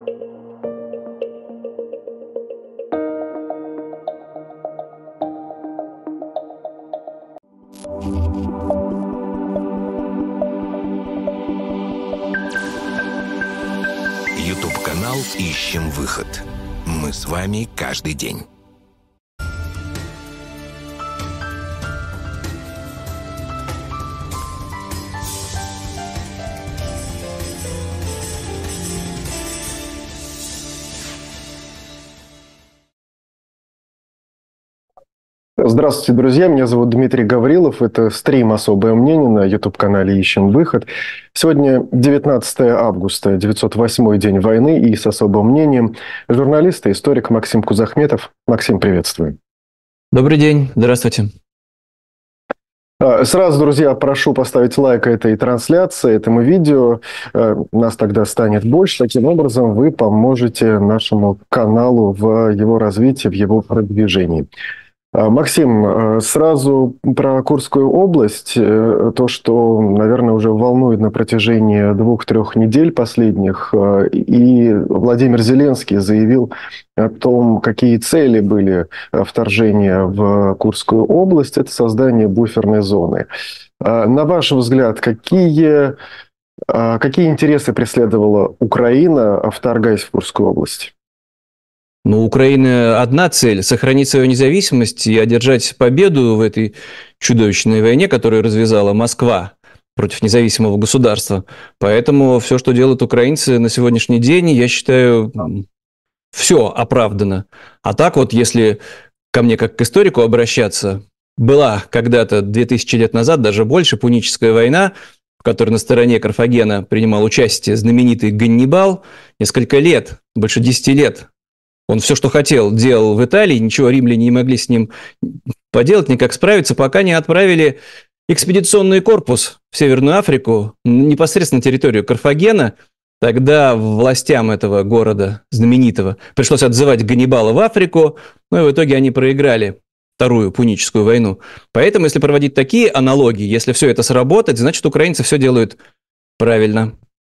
YouTube-канал «Ищем выход». Мы с вами каждый день. Здравствуйте, друзья. Меня зовут Дмитрий Гаврилов. Это стрим «Особое мнение» на YouTube-канале «Ищем выход». Сегодня 19 августа, 908-й день войны, и с особым мнением журналист и историк Максим Кузахметов. Максим, приветствую. Добрый день. Здравствуйте. Сразу, друзья, прошу поставить лайк этой трансляции, этому видео. Нас тогда станет больше. Таким образом, вы поможете нашему каналу в его развитии, в его продвижении. Максим, сразу про Курскую область. То, что, наверное, уже волнует на протяжении 2-3 недель последних. И Владимир Зеленский заявил о том, какие цели были вторжения в Курскую область. Это создание буферной зоны. На ваш взгляд, какие интересы преследовала Украина, вторгаясь в Курскую область? У Украины одна цель – сохранить свою независимость и одержать победу в этой чудовищной войне, которую развязала Москва против независимого государства. Поэтому все, что делают украинцы на сегодняшний день, я считаю, все оправдано. А так вот, если ко мне как к историку обращаться, была когда-то 2000 лет назад, даже больше, Пуническая война, в которой на стороне Карфагена принимал участие знаменитый Ганнибал, несколько лет, больше 10 лет. Он все, что хотел, делал в Италии, ничего римляне не могли с ним поделать, никак справиться, пока не отправили экспедиционный корпус в Северную Африку, непосредственно на территорию Карфагена. Тогда властям этого города знаменитого пришлось отзывать Ганнибала в Африку, и в итоге они проиграли Вторую Пуническую войну. Поэтому, если проводить такие аналогии, если все это сработает, значит, украинцы все делают правильно.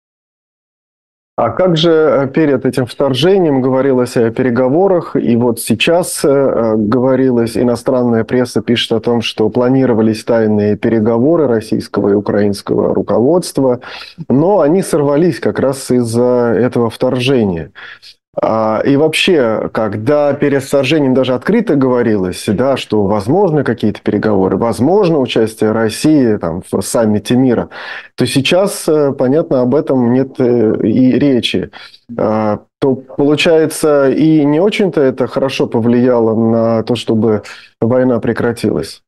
А как же перед этим вторжением говорилось о переговорах, и вот сейчас говорилось, иностранная пресса пишет о том, что планировались тайные переговоры российского и украинского руководства, но они сорвались как раз из-за этого вторжения. И вообще, когда перед вторжением даже открыто говорилось, да, что возможны какие-то переговоры, возможно участие России там, в саммите мира, то сейчас, понятно, об этом нет и речи. То получается, и не очень-то это хорошо повлияло на то, чтобы война прекратилась.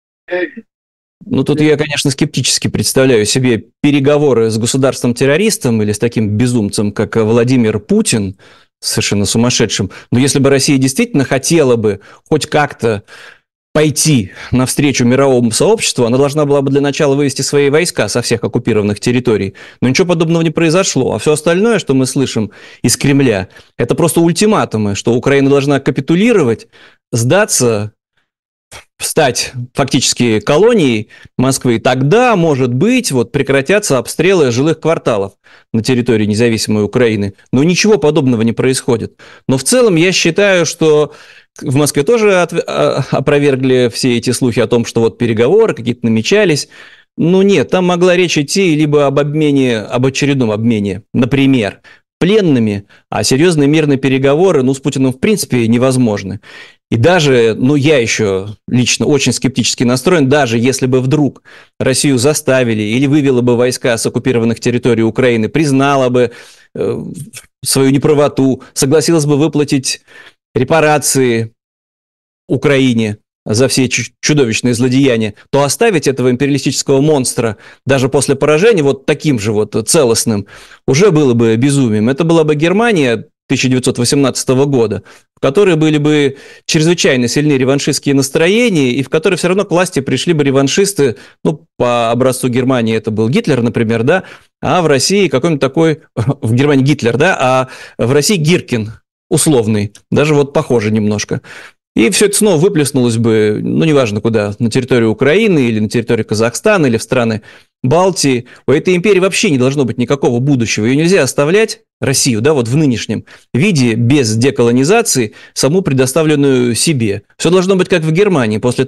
Тут я, конечно, скептически представляю себе переговоры с государством-террористом или с таким безумцем, как Владимир Путин, совершенно сумасшедшим. Но если бы Россия действительно хотела бы хоть как-то пойти навстречу мировому сообществу, она должна была бы для начала вывести свои войска со всех оккупированных территорий. Но ничего подобного не произошло. А все остальное, что мы слышим из Кремля, это просто ультиматумы, что Украина должна капитулировать, сдаться, стать фактически колонией Москвы, тогда, может быть, прекратятся обстрелы жилых кварталов на территории независимой Украины. Но ничего подобного не происходит. Но в целом я считаю, что в Москве тоже опровергли все эти слухи о том, что переговоры какие-то намечались. Нет, там могла речь идти либо об очередном обмене, например, пленными, а серьезные мирные переговоры, с Путиным в принципе невозможны. И даже, я еще лично очень скептически настроен, даже если бы вдруг Россию заставили или вывела бы войска с оккупированных территорий Украины, признала бы свою неправоту, согласилась бы выплатить репарации Украине за все чудовищные злодеяния, то оставить этого империалистического монстра даже после поражения таким же целостным уже было бы безумием. Это была бы Германия 1918 года, в которой были бы чрезвычайно сильны реваншистские настроения, и в которой все равно к власти пришли бы реваншисты, по образцу Германии это был Гитлер, например, да, а в России какой-нибудь такой, в Германии Гитлер, да, а в России Гиркин условный, даже похоже немножко. И все это снова выплеснулось бы, неважно куда, на территорию Украины или на территорию Казахстана или в страны Балтии. У этой империи вообще не должно быть никакого будущего. Ее нельзя оставлять, Россию, да, вот в нынешнем виде, без деколонизации, саму предоставленную себе. Все должно быть как в Германии после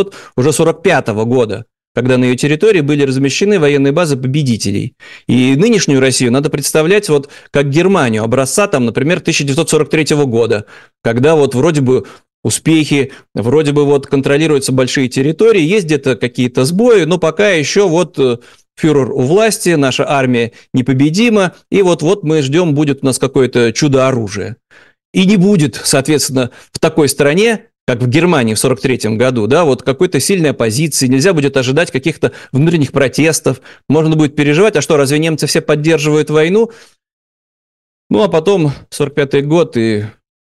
1945 года, когда на ее территории были размещены военные базы победителей. И нынешнюю Россию надо представлять вот как Германию, образца, там, например, 1943 года, когда вот вроде бы успехи, вроде бы вот контролируются большие территории, есть где-то какие-то сбои, но пока еще вот фюрер у власти, наша армия непобедима, и вот мы ждем, будет у нас какое-то чудо-оружие. И не будет, соответственно, в такой стране, как в Германии в 1943 году, да, вот какой-то сильной оппозиции, нельзя будет ожидать каких-то внутренних протестов, можно будет переживать, а что, разве немцы все поддерживают войну? Ну, а потом 1945 год, и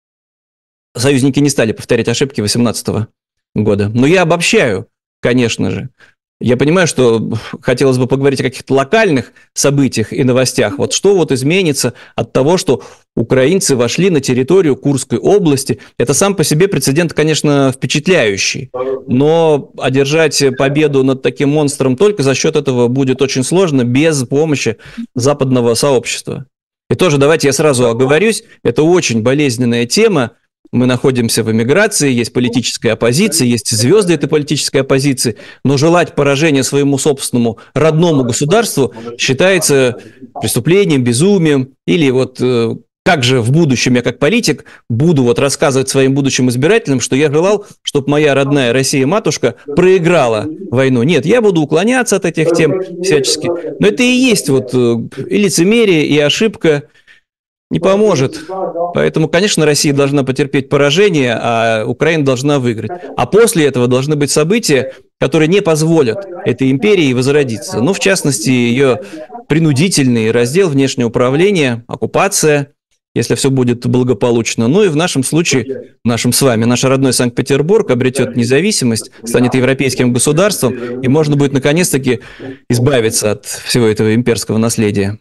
союзники не стали повторять ошибки 1918 года. Но я обобщаю, конечно же. Я понимаю, что хотелось бы поговорить о каких-то локальных событиях и новостях. Вот что вот изменится от того, что украинцы вошли на территорию Курской области. Это сам по себе прецедент, конечно, впечатляющий. Но одержать победу над таким монстром только за счет этого будет очень сложно, без помощи западного сообщества. И тоже давайте я сразу оговорюсь, это очень болезненная тема. Мы находимся в эмиграции, есть политическая оппозиция, есть звезды этой политической оппозиции, но желать поражения своему собственному родному государству считается преступлением, безумием. Или вот как же в будущем я как политик буду вот рассказывать своим будущим избирателям, что я желал, чтобы моя родная Россия-матушка проиграла войну. Нет, я буду уклоняться от этих тем всячески. Но это и есть вот и лицемерие, и ошибка. Не поможет. Поэтому, конечно, Россия должна потерпеть поражение, а Украина должна выиграть. А после этого должны быть события, которые не позволят этой империи возродиться. Ну, в частности, ее принудительный раздел внешнего управления, оккупация, если все будет благополучно. Ну и в нашем случае, нашим с вами, наш родной Санкт-Петербург обретет независимость, станет европейским государством, и можно будет наконец-таки избавиться от всего этого имперского наследия.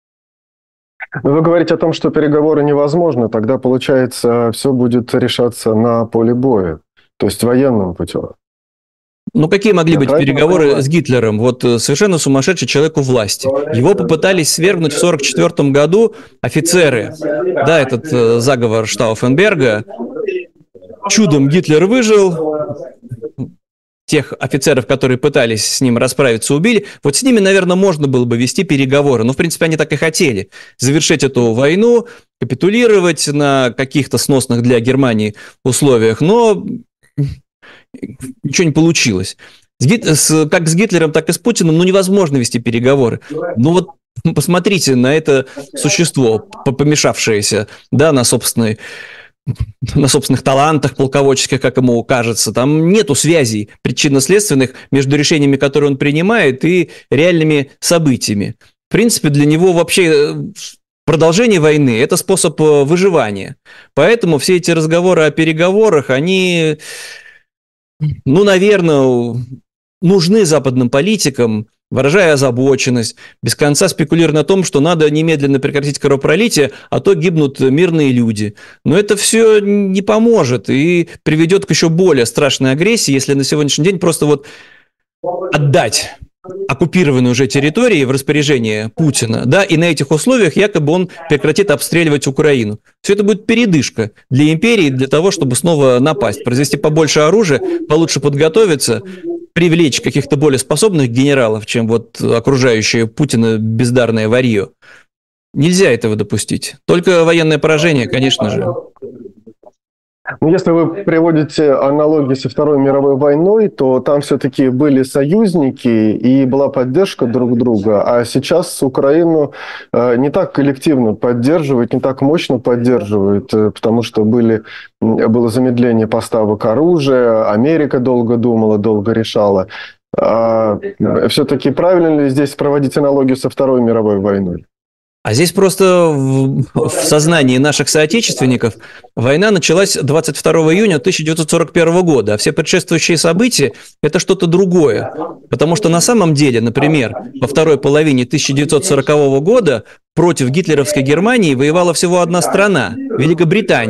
Вы говорите о том, что переговоры невозможны, тогда, получается, все будет решаться на поле боя, то есть военным путем. Ну, какие могли быть переговоры с Гитлером? Вот совершенно сумасшедший человек у власти. Его попытались свергнуть в 1944 году офицеры. Да, этот заговор Штауфенберга. Чудом Гитлер выжил. Тех офицеров, которые пытались с ним расправиться, убили. Вот с ними, наверное, можно было бы вести переговоры. Но, в принципе, они так и хотели. Завершить эту войну, капитулировать на каких-то сносных для Германии условиях. Но ничего не получилось. Как с Гитлером, так и с Путиным, невозможно вести переговоры. Ну вот посмотрите на это существо, помешавшееся, да, на собственных талантах полководческих, как ему кажется. Там нету связей причинно-следственных между решениями, которые он принимает, и реальными событиями. В принципе, для него вообще продолжение войны – это способ выживания. Поэтому все эти разговоры о переговорах, они, наверное, нужны западным политикам, выражая озабоченность, без конца спекулируя на том, что надо немедленно прекратить кровопролитие, а то гибнут мирные люди. Но это все не поможет и приведет к еще более страшной агрессии, если на сегодняшний день просто вот отдать оккупированные уже территории в распоряжение Путина, да, и на этих условиях якобы он прекратит обстреливать Украину. Все это будет передышка для империи, для того, чтобы снова напасть, произвести побольше оружия, получше подготовиться, привлечь каких-то более способных генералов, чем вот окружающее Путина бездарное варье. Нельзя этого допустить. Только военное поражение, конечно же. Если вы приводите аналогии со Второй мировой войной, то там все-таки были союзники и была поддержка друг друга, а сейчас Украину не так коллективно поддерживают, не так мощно поддерживают, потому что было замедление поставок оружия, Америка долго думала, долго решала. Все-таки правильно ли здесь проводить аналогию со Второй мировой войной? А здесь просто в сознании наших соотечественников война началась 22 июня 1941 года, а все предшествующие события – это что-то другое. Потому что на самом деле, например, во второй половине 1940 года против гитлеровской Германии воевала всего одна страна – Великобритания.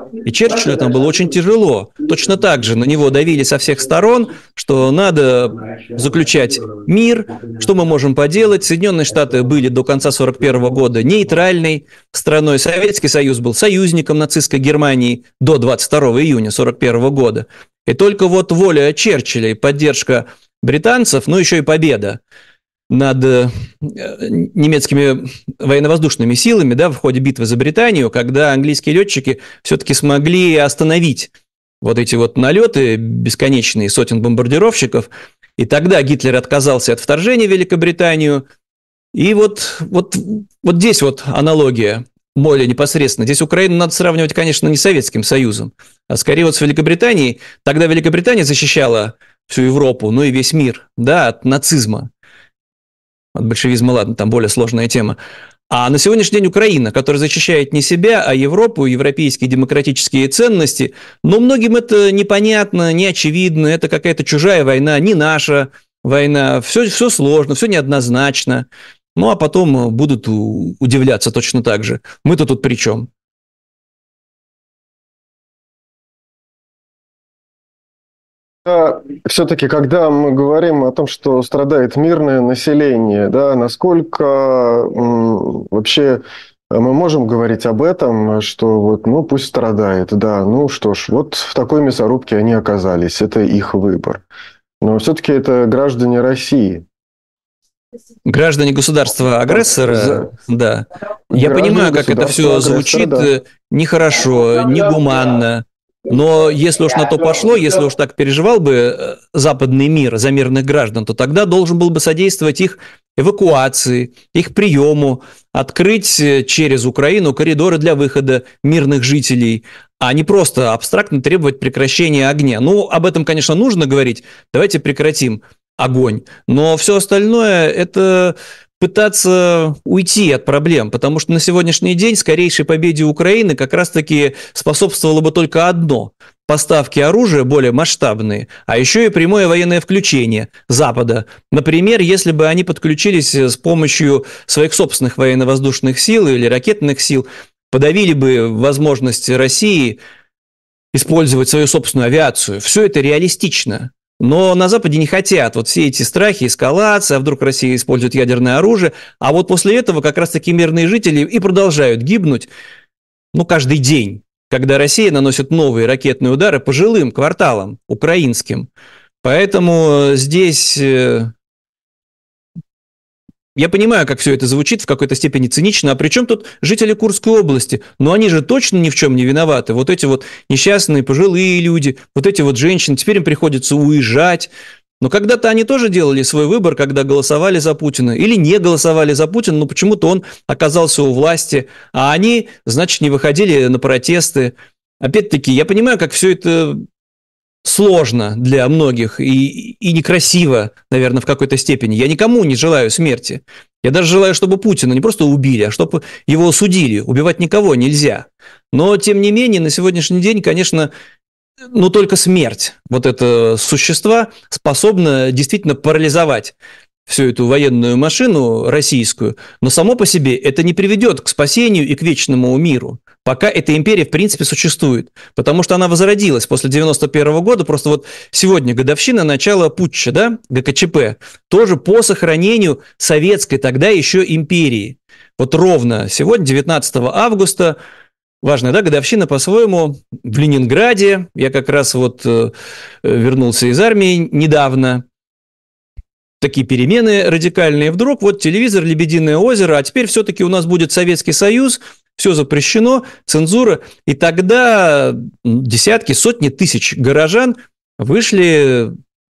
И Черчиллю там было очень тяжело. Точно так же на него давили со всех сторон, что надо заключать мир, что мы можем поделать. Соединенные Штаты были до конца 1941 года нейтральной страной. Советский Союз был союзником нацистской Германии до 22 июня 1941 года. И только вот воля Черчилля и поддержка британцев, ну еще и победа над немецкими военно-воздушными силами, да, в ходе битвы за Британию, когда английские летчики все-таки смогли остановить вот эти вот налеты бесконечные сотен бомбардировщиков, и тогда Гитлер отказался от вторжения в Великобританию. И вот здесь вот аналогия более непосредственно. Здесь Украину надо сравнивать, конечно, не с Советским Союзом, а скорее вот с Великобританией. Тогда Великобритания защищала всю Европу, ну и весь мир, да, от нацизма. От большевизма, ладно, там более сложная тема. А на сегодняшний день Украина, которая защищает не себя, а Европу, европейские демократические ценности. Но многим это непонятно, не очевидно, это какая-то чужая война, не наша война. Все сложно, все неоднозначно. Ну, а потом будут удивляться точно так же. Мы-то тут при чем? Все-таки, когда мы говорим о том, что страдает мирное население, да, насколько вообще мы можем говорить об этом, что вот, ну, пусть страдает, да, ну что ж, вот в такой мясорубке они оказались, это их выбор. Но все-таки это граждане России. Граждане государства-агрессора, да. Я понимаю, как это все звучит, да. Нехорошо, негуманно. Но если уж на то пошло, если уж так переживал бы западный мир за мирных граждан, то тогда должен был бы содействовать их эвакуации, их приему, открыть через Украину коридоры для выхода мирных жителей, а не просто абстрактно требовать прекращения огня. Ну, об этом, конечно, нужно говорить. Давайте прекратим огонь. Но все остальное – это пытаться уйти от проблем, потому что на сегодняшний день скорейшей победе Украины как раз-таки способствовало бы только одно – поставки оружия более масштабные, а еще и прямое военное включение Запада. Например, если бы они подключились с помощью своих собственных военно-воздушных сил или ракетных сил, подавили бы возможность России использовать свою собственную авиацию. Все это реалистично. Но на Западе не хотят вот все эти страхи, эскалации, а вдруг Россия использует ядерное оружие. А вот после этого как раз-таки мирные жители и продолжают гибнуть, ну, каждый день, когда Россия наносит новые ракетные удары по жилым кварталам украинским. Поэтому здесь я понимаю, как все это звучит в какой-то степени цинично, а при чем тут жители Курской области? Но они же точно ни в чем не виноваты. Вот эти вот несчастные пожилые люди, вот эти вот женщины, теперь им приходится уезжать. Но когда-то они тоже делали свой выбор, когда голосовали за Путина или не голосовали за Путина, но почему-то он оказался у власти, а они, значит, не выходили на протесты. Опять-таки, я понимаю, как все это сложно для многих и некрасиво, наверное, в какой-то степени. Я никому не желаю смерти. Я даже желаю, чтобы Путина не просто убили, а чтобы его осудили. Убивать никого нельзя. Но, тем не менее, на сегодняшний день, конечно, ну, только смерть вот этого существа способна действительно парализовать всю эту военную машину российскую, но само по себе это не приведет к спасению и к вечному миру, пока эта империя в принципе существует, потому что она возродилась после 1991 года, просто вот сегодня годовщина начала путча, да, ГКЧП, тоже по сохранению советской тогда еще империи. Вот ровно сегодня, 19 августа, важная, да, годовщина по-своему, в Ленинграде, я как раз вот вернулся из армии недавно, такие перемены радикальные. Вдруг вот телевизор, Лебединое озеро, а теперь все-таки у нас будет Советский Союз, все запрещено, цензура. И тогда десятки, сотни тысяч горожан вышли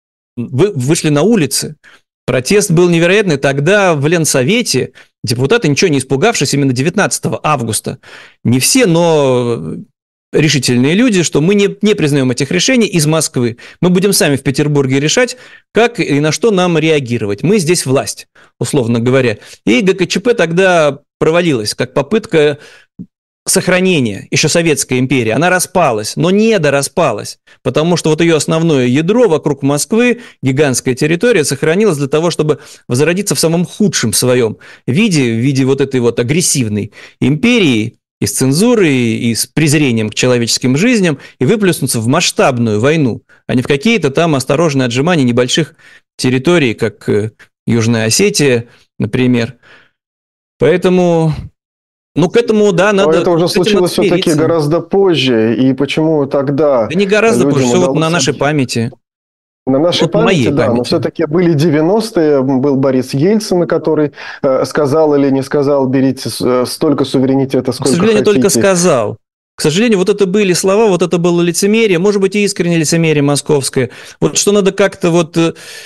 на улицы. Протест был невероятный. Тогда в Ленсовете депутаты, ничего не испугавшись, именно 19 августа, не все, но решительные люди, что мы не признаем этих решений из Москвы. Мы будем сами в Петербурге решать, как и на что нам реагировать. Мы здесь власть, условно говоря. И ГКЧП тогда провалилась, как попытка сохранения еще Советской империи. Она распалась, но не дораспалась, потому что вот ее основное ядро вокруг Москвы, гигантская территория, сохранилась для того, чтобы возродиться в самом худшем своем виде, в виде вот этой вот агрессивной империи. и с цензурой, и с презрением к человеческим жизням, и выплеснуться в масштабную войну, а не в какие-то там осторожные отжимания небольших территорий, как Южная Осетия, например. Поэтому, к этому, да, надо... Но это уже случилось все-таки гораздо позже, и почему тогда... Да не гораздо позже, все вот на нашей памяти. На нашей памяти, да, памяти. Но все-таки были 90-е, был Борис Ельцин, который сказал или не сказал, берите столько суверенитета, сколько хотите. К сожалению, только сказал. К сожалению, вот это были слова, вот это было лицемерие, может быть, и искреннее лицемерие московское. Вот что надо как-то вот...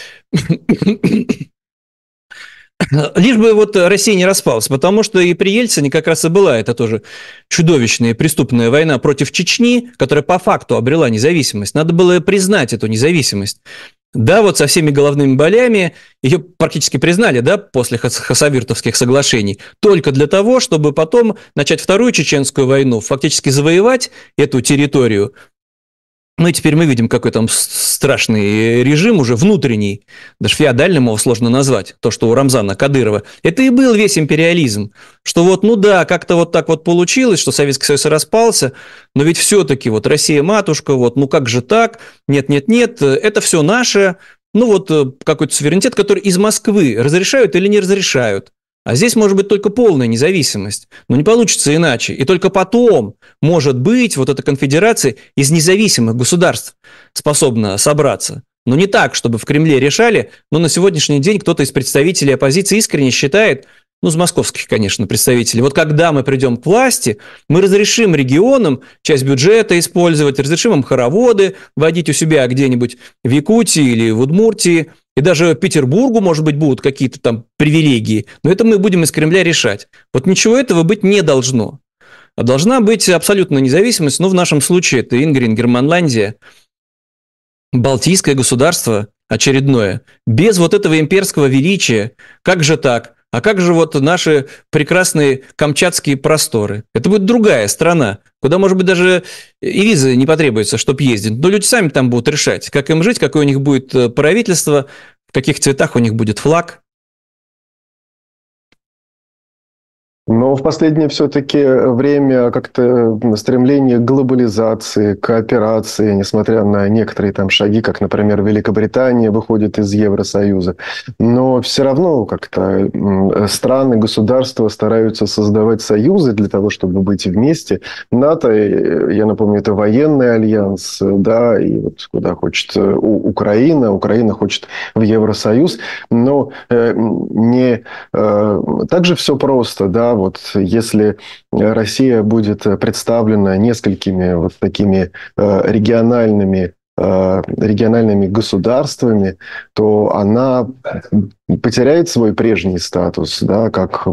Лишь бы вот Россия не распалась, потому что и при Ельцине как раз и была это тоже чудовищная и преступная война против Чечни, которая по факту обрела независимость. Надо было признать эту независимость. Да, вот со всеми головными болями ее практически признали, да, после Хасавюртовских соглашений, только для того, чтобы потом начать вторую чеченскую войну, фактически завоевать эту территорию. Ну и теперь мы видим, какой там страшный режим уже внутренний, даже феодальным его сложно назвать, то, что у Рамзана Кадырова. Это и был весь империализм, что вот, ну да, как-то вот так вот получилось, что Советский Союз распался, но ведь все-таки вот Россия-матушка, вот, ну как же так, нет, это все наше, ну вот какой-то суверенитет, который из Москвы разрешают или не разрешают. А здесь может быть только полная независимость. Но не получится иначе. И только потом, может быть, вот эта конфедерация из независимых государств способна собраться. Но не так, чтобы в Кремле решали, но на сегодняшний день кто-то из представителей оппозиции искренне считает, ну, из московских, конечно, представителей, вот когда мы придем к власти, мы разрешим регионам часть бюджета использовать, разрешим им хороводы водить у себя где-нибудь в Якутии или в Удмуртии, и даже Петербургу, может быть, будут какие-то там привилегии, но это мы будем из Кремля решать. Вот ничего этого быть не должно. А должна быть абсолютная независимость, ну, в нашем случае это Ингрин, Германландия, Балтийское государство очередное, без вот этого имперского величия. Как же так? А как же вот наши прекрасные камчатские просторы? Это будет другая страна, куда, может быть, даже и визы не потребуется, чтобы ездить. Но люди сами там будут решать, как им жить, какое у них будет правительство, в каких цветах у них будет флаг. Но в последнее все-таки время как-то стремление к глобализации, к кооперации, несмотря на некоторые там шаги, как, например, Великобритания выходит из Евросоюза. Но все равно как-то страны, государства стараются создавать союзы для того, чтобы быть вместе. НАТО, я напомню, это военный альянс, да, и вот куда хочет Украина хочет в Евросоюз. Но не так же все просто, да. Вот если Россия будет представлена несколькими вот такими региональными государствами, то она потеряет свой прежний статус, да, как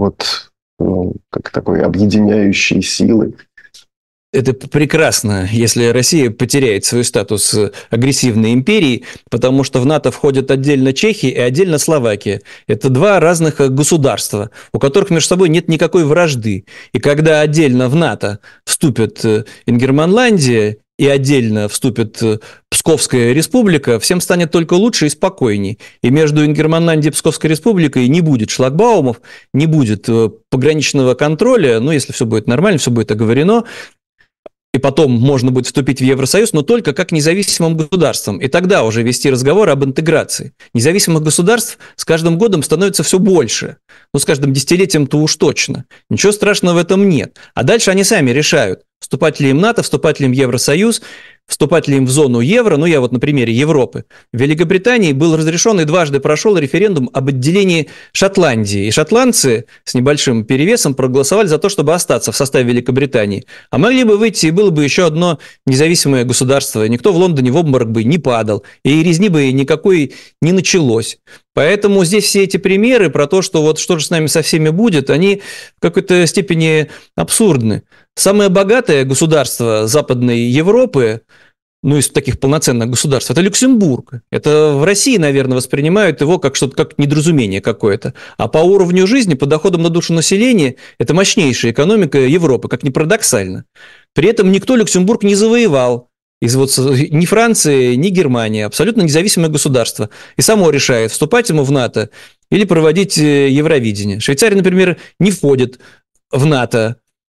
такой объединяющей силы. Это прекрасно, если Россия потеряет свой статус агрессивной империи, потому что в НАТО входят отдельно Чехия и отдельно Словакия. Это два разных государства, у которых между собой нет никакой вражды. И когда отдельно в НАТО вступит Ингерманландия и отдельно вступит Псковская республика, всем станет только лучше и спокойней. И между Ингерманландией и Псковской республикой не будет шлагбаумов, не будет пограничного контроля, ну, если все будет нормально, все будет оговорено, и потом можно будет вступить в Евросоюз, но только как независимым государством. И тогда уже вести разговор об интеграции. Независимых государств с каждым годом становится все больше. Ну, с каждым десятилетием-то уж точно. Ничего страшного в этом нет. А дальше они сами решают, вступать ли им в НАТО, вступать ли им в Евросоюз, вступать ли им в зону евро. Ну, я вот на примере Европы. В Великобритании был разрешен и дважды прошел референдум об отделении Шотландии. И шотландцы с небольшим перевесом проголосовали за то, чтобы остаться в составе Великобритании. А могли бы выйти, и было бы еще одно независимое государство. Никто в Лондоне в обморок бы не падал. И резни бы никакой не началось. Поэтому здесь все эти примеры про то, что вот что же с нами со всеми будет, они в какой-то степени абсурдны. Самое богатое государство Западной Европы, ну, из таких полноценных государств, это Люксембург. Это в России, наверное, воспринимают его как что-то, как недоразумение какое-то. А по уровню жизни, по доходам на душу населения, это мощнейшая экономика Европы, как ни парадоксально. При этом никто Люксембург не завоевал. Ни Франции, ни Германии. Абсолютно независимое государство. И само решает, вступать ему в НАТО или проводить Евровидение. Швейцария, например, не входит в НАТО.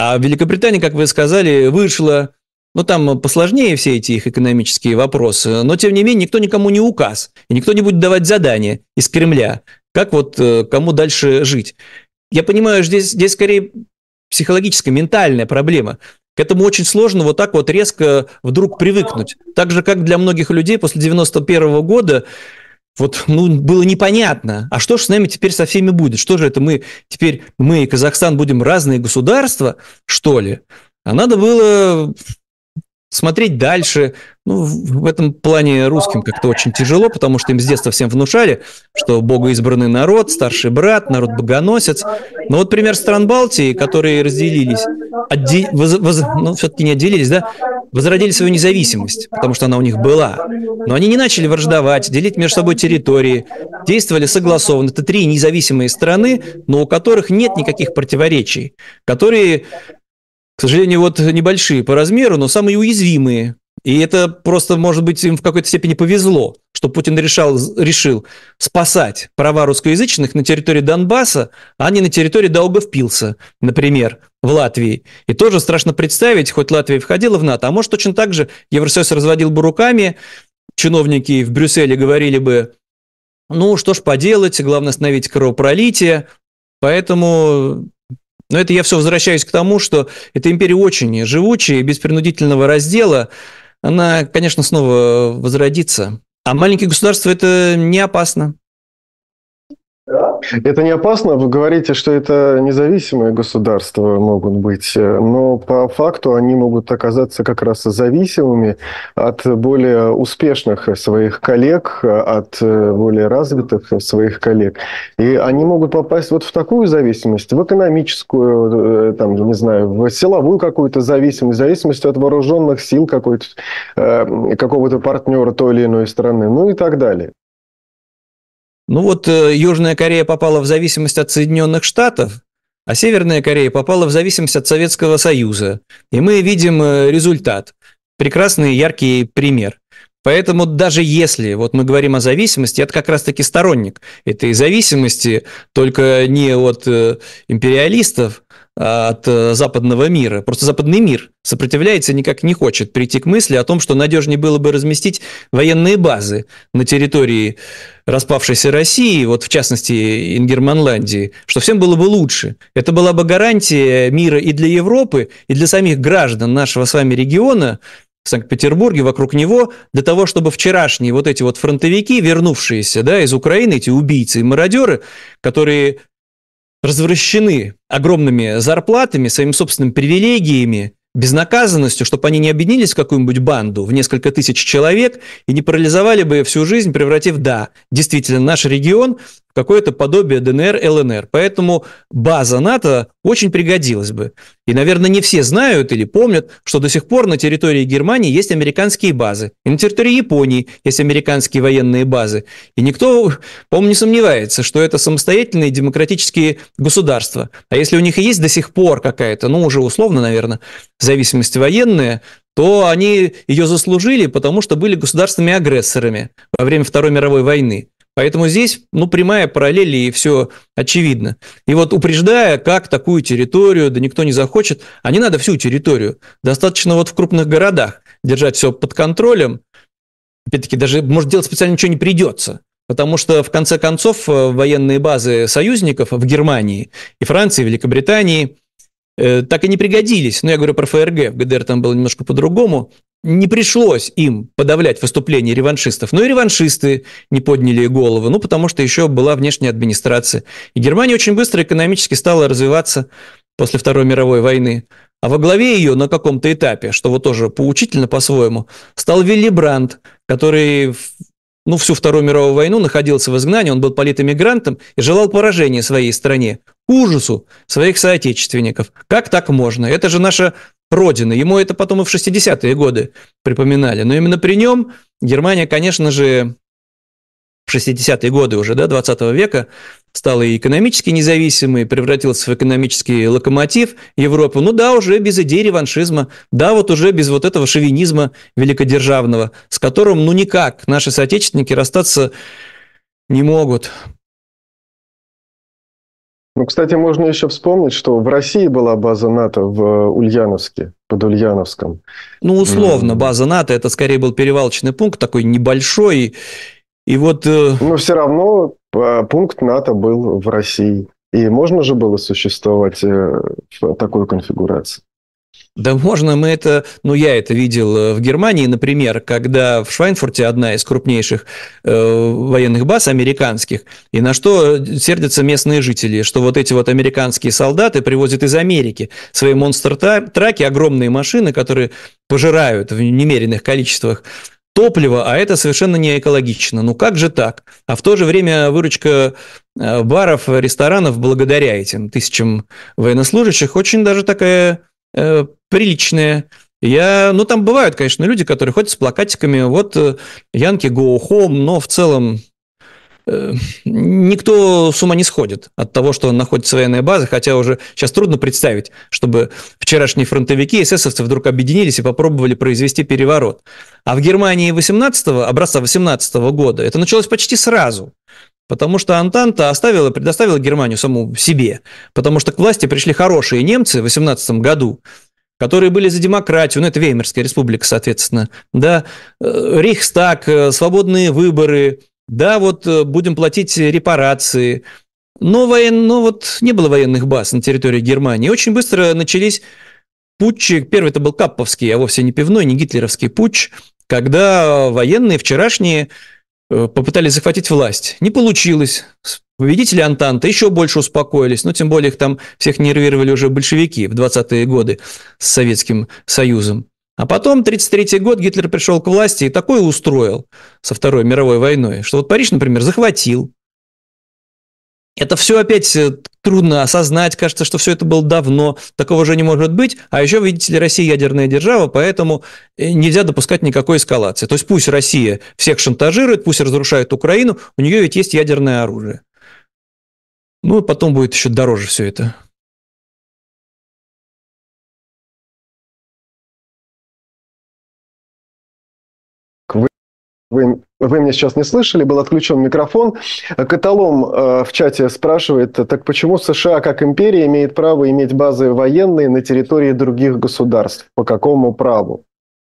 А Великобритания, как вы сказали, вышла, ну, там посложнее все эти их экономические вопросы, но, тем не менее, никто никому не указ, и никто не будет давать задания из Кремля, как вот кому дальше жить. Я понимаю, здесь скорее психологическая, ментальная проблема. К этому очень сложно вот так вот резко вдруг привыкнуть. Так же, как для многих людей после 91 года вот, было непонятно, а что же с нами теперь со всеми будет? Что же это мы и Казахстан будем разные государства, что ли? А надо было смотреть дальше. В этом плане русским как-то очень тяжело, потому что им с детства всем внушали, что богоизбранный народ, старший брат, народ-богоносец. Но вот пример стран Балтии, которые разделились, все-таки не отделились, да, возродили свою независимость, потому что она у них была. Но они не начали враждовать, делить между собой территории, действовали согласованно. Это 3 независимые страны, но у которых нет никаких противоречий, которые, к сожалению, вот небольшие по размеру, но самые уязвимые. И это просто, может быть, им в какой-то степени повезло, что Путин решил спасать права русскоязычных на территории Донбасса, а не на территории Даугавпилса, например, в Латвии. И тоже страшно представить, хоть Латвия входила в НАТО, а может, точно так же Евросоюз разводил бы руками, чиновники в Брюсселе говорили бы, что ж поделать, главное остановить кровопролитие. Поэтому... Но это я все возвращаюсь к тому, что эта империя очень живучая, и без принудительного раздела она, конечно, снова возродится. А маленькие государства – это не опасно. Это не опасно? Вы говорите, что это независимые государства могут быть, но по факту они могут оказаться как раз зависимыми от более успешных своих коллег, от более развитых своих коллег. И они могут попасть вот в такую зависимость, в экономическую, там, не знаю, в силовую какую-то зависимость от вооруженных сил какого-то партнера той или иной страны, и так далее. Южная Корея попала в зависимость от Соединенных Штатов, а Северная Корея попала в зависимость от Советского Союза. И мы видим результат. Прекрасный, яркий пример. Поэтому даже если мы говорим о зависимости, я как раз-таки сторонник этой зависимости, только не от империалистов, а от западного мира. Просто западный мир сопротивляется, никак не хочет прийти к мысли о том, что надежнее было бы разместить военные базы на территории распавшейся России, в частности Ингерманландии, что всем было бы лучше. Это была бы гарантия мира и для Европы, и для самих граждан нашего с вами региона, в Санкт-Петербурге, вокруг него, для того, чтобы вчерашние эти фронтовики, вернувшиеся из Украины, эти убийцы и мародеры, которые развращены огромными зарплатами, своими собственными привилегиями, безнаказанностью, чтобы они не объединились в какую-нибудь банду в несколько тысяч человек и не парализовали бы всю жизнь, превратив, действительно, наш регион в какое-то подобие ДНР, ЛНР. Поэтому база НАТО очень пригодилась бы. И, наверное, не все знают или помнят, что до сих пор на территории Германии есть американские базы. И на территории Японии есть американские военные базы. И никто, по-моему, не сомневается, что это самостоятельные демократические государства. А если у них и есть до сих пор какая-то, уже условно, наверное, зависимость военная, то они ее заслужили, потому что были государствами-агрессорами во время Второй мировой войны. Поэтому здесь, прямая параллель, и все очевидно. И упреждая, как такую территорию, никто не захочет, а не надо всю территорию. Достаточно в крупных городах держать все под контролем. Опять-таки, даже, может, делать специально ничего не придется. Потому что, в конце концов, военные базы союзников в Германии и Франции, и Великобритании так и не пригодились. Я говорю про ФРГ, в ГДР там было немножко по-другому. Не пришлось им подавлять выступления реваншистов, но и реваншисты не подняли голову, потому что еще была внешняя администрация. И Германия очень быстро экономически стала развиваться после Второй мировой войны. А во главе ее на каком-то этапе, что тоже поучительно по-своему, стал Вилли Брандт, который всю Вторую мировую войну находился в изгнании, он был политэмигрантом и желал поражения своей стране, к ужасу своих соотечественников. Как так можно? Это же наша Родина. Ему это потом и в 60-е годы припоминали. Но именно при нем Германия, конечно же, в 60-е годы уже, 20 века, стала и экономически независимой, превратилась в экономический локомотив Европы. Уже без идей реваншизма, уже без этого шовинизма великодержавного, с которым, никак наши соотечественники расстаться не могут. Ну, кстати, можно еще вспомнить, что в России была база НАТО в Ульяновске, под Ульяновском. Ну, условно, база НАТО – это скорее был перевалочный пункт, такой небольшой. И вот... Но все равно пункт НАТО был в России. И можно же было существовать в такой конфигурации? Да можно, мы это, ну я это видел в Германии, например, когда в Швайнфурте одна из крупнейших военных баз американских, и на что сердятся местные жители, что вот эти вот американские солдаты привозят из Америки свои монстр-траки, огромные машины, которые пожирают в немеренных количествах топливо, а это совершенно не экологично. Ну как же так? А в то же время выручка баров, ресторанов благодаря этим тысячам военнослужащих очень даже такая... приличные. Ну, там бывают, конечно, люди, которые ходят с плакатиками, вот Янки go home, но в целом никто с ума не сходит от того, что находится военная база, хотя уже сейчас трудно представить, чтобы вчерашние фронтовики, эсэсовцы вдруг объединились и попробовали произвести переворот. А в Германии образца 18 года это началось почти сразу. Потому что Антанта предоставила Германию саму себе. Потому что к власти пришли хорошие немцы в 18 году, которые были за демократию, ну, это Веймарская республика, соответственно, да, Рейхстаг, свободные выборы, да, вот будем платить репарации. Но вот не было военных баз на территории Германии. Очень быстро начались путчи. Первый это был Капповский, а вовсе не пивной, не гитлеровский путч, когда военные вчерашние попытались захватить власть. Не получилось. Победители Антанты еще больше успокоились, но тем более их там всех нервировали уже большевики в 20-е годы с Советским Союзом. А потом, 1933 год, Гитлер пришел к власти и такое устроил со Второй мировой войной, что вот Париж, например, захватил. Это все опять трудно осознать, кажется, что все это было давно, такого же не может быть, а еще, видите ли, Россия ядерная держава, поэтому нельзя допускать никакой эскалации. То есть пусть Россия всех шантажирует, пусть разрушает Украину, у нее ведь есть ядерное оружие. Ну и потом будет еще дороже все это. Вы меня сейчас не слышали, был отключен микрофон. Каталом в чате спрашивает, так почему США как империя имеет право иметь базы военные на территории других государств? По какому праву?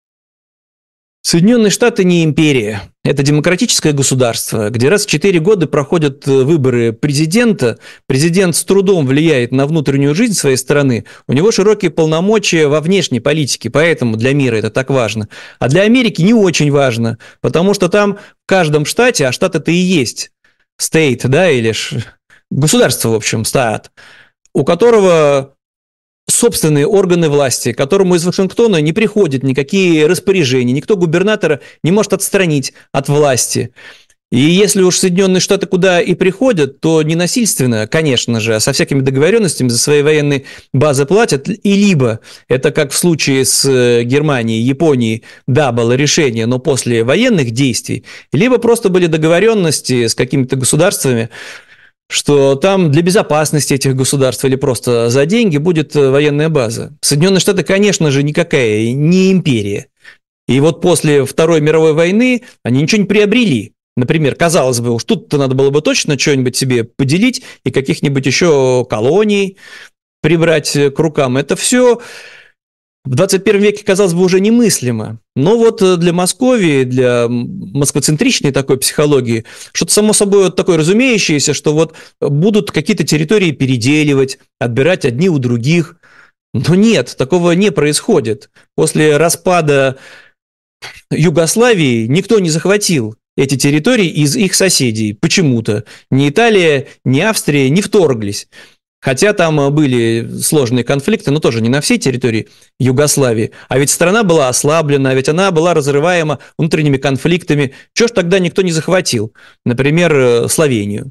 Соединенные Штаты не империя. Это демократическое государство, где раз в 4 года проходят выборы президента. Президент с трудом влияет на внутреннюю жизнь своей страны. У него широкие полномочия во внешней политике, поэтому для мира это так важно. А для Америки не очень важно, потому что там в каждом штате, а штат это и есть state, да, или государство, в общем, стат, у которого собственные органы власти, к которому из Вашингтона не приходят никакие распоряжения, никто губернатора не может отстранить от власти. И если уж Соединенные Штаты куда и приходят, то не насильственно, конечно же, а со всякими договоренностями за свои военные базы платят. И либо это как в случае с Германией, Японией, да, было решение, но после военных действий, либо просто были договоренности с какими-то государствами, что там для безопасности этих государств или просто за деньги будет военная база. Соединенные Штаты, конечно же, никакая не империя. И вот после Второй мировой войны они ничего не приобрели. Например, казалось бы, уж тут-то надо было бы точно что-нибудь себе поделить и каких-нибудь еще колоний прибрать к рукам. Это все в 21 веке, казалось бы, уже немыслимо. Но вот для Московии, для москвоцентричной такой психологии, что-то само собой вот такое разумеющееся, что вот будут какие-то территории переделивать, отбирать одни у других. Но нет, такого не происходит. После распада Югославии никто не захватил эти территории из их соседей. Почему-то ни Италия, ни Австрия не вторглись. Хотя там были сложные конфликты, но тоже не на всей территории Югославии. А ведь страна была ослаблена, ведь она была разрываема внутренними конфликтами. Чего ж тогда никто не захватил? Например, Словению.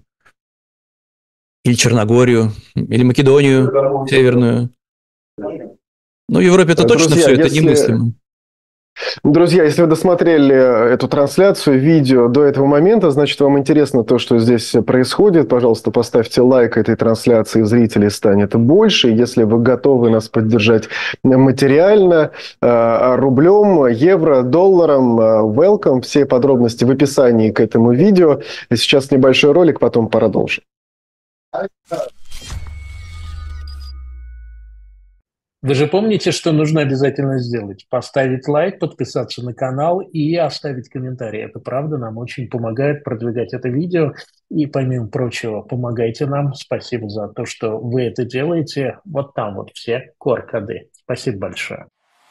Или Черногорию, или Македонию Северную. Ну, в Европе это точно все это немыслимо. Друзья, если вы досмотрели эту трансляцию, видео до этого момента, значит, вам интересно то, что здесь происходит. Пожалуйста, поставьте лайк этой трансляции, зрителей станет больше. Если вы готовы нас поддержать материально, рублем, евро, долларом, welcome. Все подробности в описании к этому видео. Сейчас небольшой ролик, потом продолжим. Вы же помните, что нужно обязательно сделать? Поставить лайк, подписаться на канал и оставить комментарий. Это правда нам очень помогает продвигать это видео. И, помимо прочего, помогайте нам. Спасибо за то, что вы это делаете. Вот там вот все QR-коды. Спасибо большое.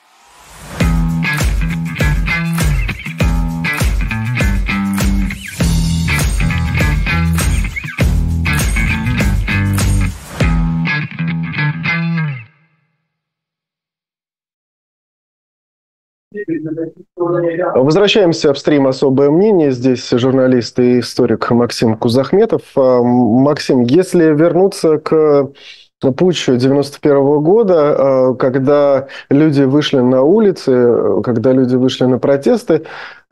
Возвращаемся в стрим «Особое мнение». Здесь журналист и историк Максим Кузахметов. Максим, если вернуться к путчу 91 года, когда люди вышли на улицы, когда люди вышли на протесты,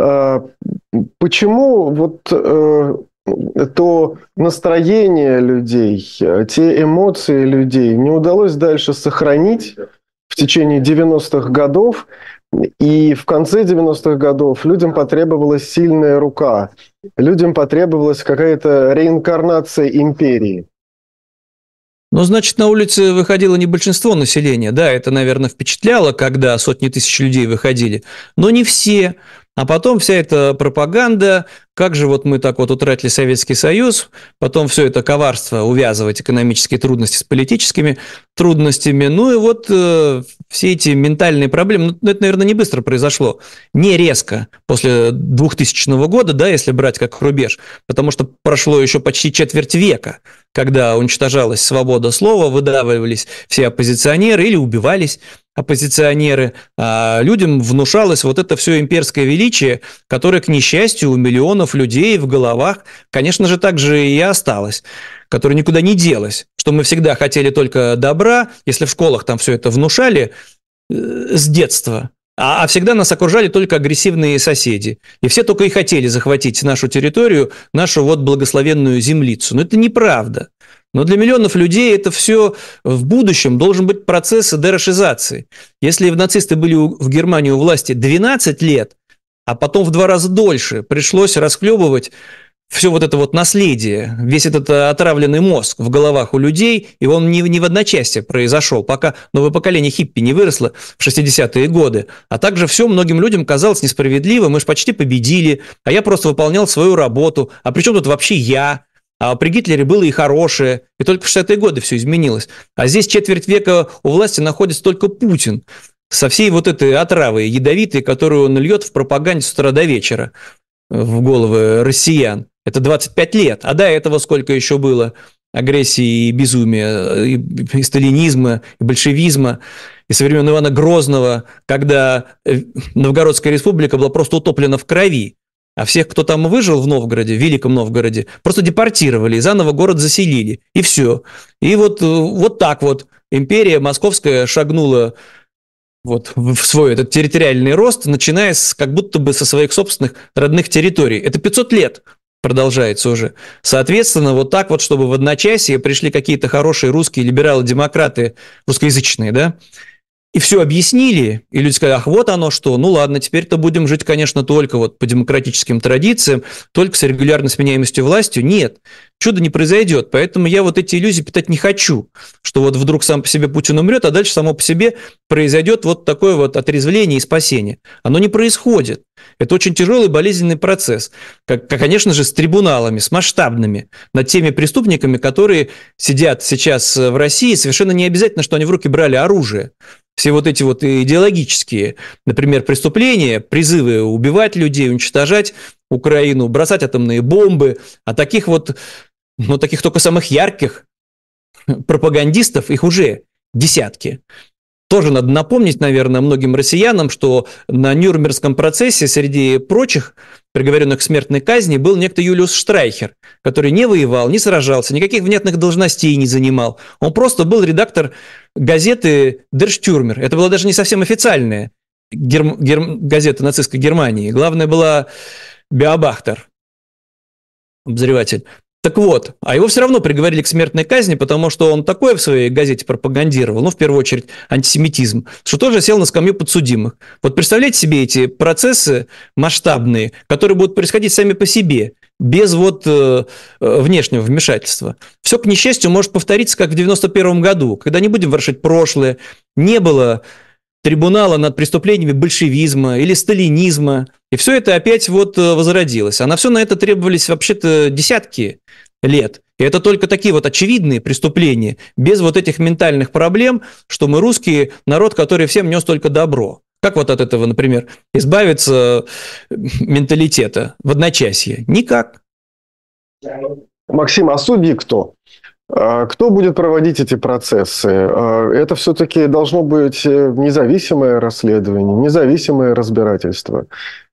почему вот то настроение людей, те эмоции людей не удалось дальше сохранить в течение 90-х годов? И в конце 90-х годов людям потребовалась сильная рука, людям потребовалась какая-то реинкарнация империи. Ну, значит, на улице выходило не большинство населения. Да, это, наверное, впечатляло, когда сотни тысяч людей выходили, но не все. А потом вся эта пропаганда, как же вот мы так вот утратили Советский Союз, потом все это коварство увязывать экономические трудности с политическими трудностями, ну и вот все эти ментальные проблемы, ну, это, наверное, не быстро произошло, не резко после 2000 года, да, если брать как рубеж, потому что прошло еще почти четверть века, когда уничтожалась свобода слова, выдавливались все оппозиционеры или убивались оппозиционеры, а людям внушалось вот это все имперское величие, которое, к несчастью, у миллионов людей в головах, конечно же, так же и осталось, которое никуда не делось, что мы всегда хотели только добра, если в школах там все это внушали с детства, а всегда нас окружали только агрессивные соседи. И все только и хотели захватить нашу территорию, нашу вот благословенную землицу. Но это неправда. Но для миллионов людей это все в будущем должен быть процесс дерошизации. Если нацисты были в Германии у власти 12 лет, а потом в 2 раза дольше пришлось расхлебывать все вот это вот наследие, весь этот отравленный мозг в головах у людей, и он не в одночасье произошел, пока новое поколение хиппи не выросло в 60-е годы. А также все многим людям казалось несправедливым, мы же почти победили, а я просто выполнял свою работу, а при чем тут вообще я? А при Гитлере было и хорошее, и только в 60-е годы все изменилось. А здесь четверть века у власти находится только Путин со всей вот этой отравой ядовитой, которую он льет в пропаганде с утра до вечера в головы россиян. Это 25 лет. А до этого сколько еще было агрессии и безумия, и сталинизма, и большевизма, и со времен Ивана Грозного, когда Новгородская республика была просто утоплена в крови. А всех, кто там выжил в Новгороде, в Великом Новгороде, просто депортировали, и заново город заселили, и все. И вот так вот империя московская шагнула вот в свой этот территориальный рост, начиная как будто бы со своих собственных родных территорий. Это 500 лет продолжается уже. Соответственно, вот так вот, чтобы в одночасье пришли какие-то хорошие русские либералы-демократы, русскоязычные, да, и все объяснили, и люди сказали, ах, вот оно что, ну ладно, теперь-то будем жить, конечно, только вот по демократическим традициям, только с регулярно сменяемостью властью. Нет, чудо не произойдет, поэтому я вот эти иллюзии питать не хочу, что вот вдруг сам по себе Путин умрет, а дальше само по себе произойдет вот такое вот отрезвление и спасение. Оно не происходит. Это очень тяжелый болезненный процесс, как, конечно же, с трибуналами, с масштабными, над теми преступниками, которые сидят сейчас в России, совершенно не обязательно, что они в руки брали оружие. Все вот эти вот идеологические, например, преступления, призывы убивать людей, уничтожать Украину, бросать атомные бомбы, а таких вот, ну, таких только самых ярких пропагандистов, их уже десятки. Тоже надо напомнить, наверное, многим россиянам, что на Нюрнбергском процессе среди прочих приговоренных к смертной казни был некто Юлиус Штрайхер, который не воевал, не сражался, никаких внятных должностей не занимал. Он просто был редактор газеты Der Stürmer. Это была даже не совсем официальная газета нацистской Германии. Главное была Beobachter, обозреватель. Так вот, а его все равно приговорили к смертной казни, потому что он такое в своей газете пропагандировал, ну, в первую очередь, антисемитизм, что тоже сел на скамью подсудимых. Вот представляете себе эти процессы масштабные, которые будут происходить сами по себе, без вот внешнего вмешательства. Все, к несчастью, может повториться, как в 91 году, когда не будем ворошить прошлое, не было трибунала над преступлениями большевизма или сталинизма, и все это опять вот возродилось. А на все на это требовались вообще-то десятки лет. И это только такие вот очевидные преступления, без вот этих ментальных проблем, что мы русские народ, который всем нес только добро. Как вот от этого, например, избавиться менталитета в одночасье? Никак. Максим, а судьи кто? Кто будет проводить эти процессы? Это все-таки должно быть независимое расследование, независимое разбирательство.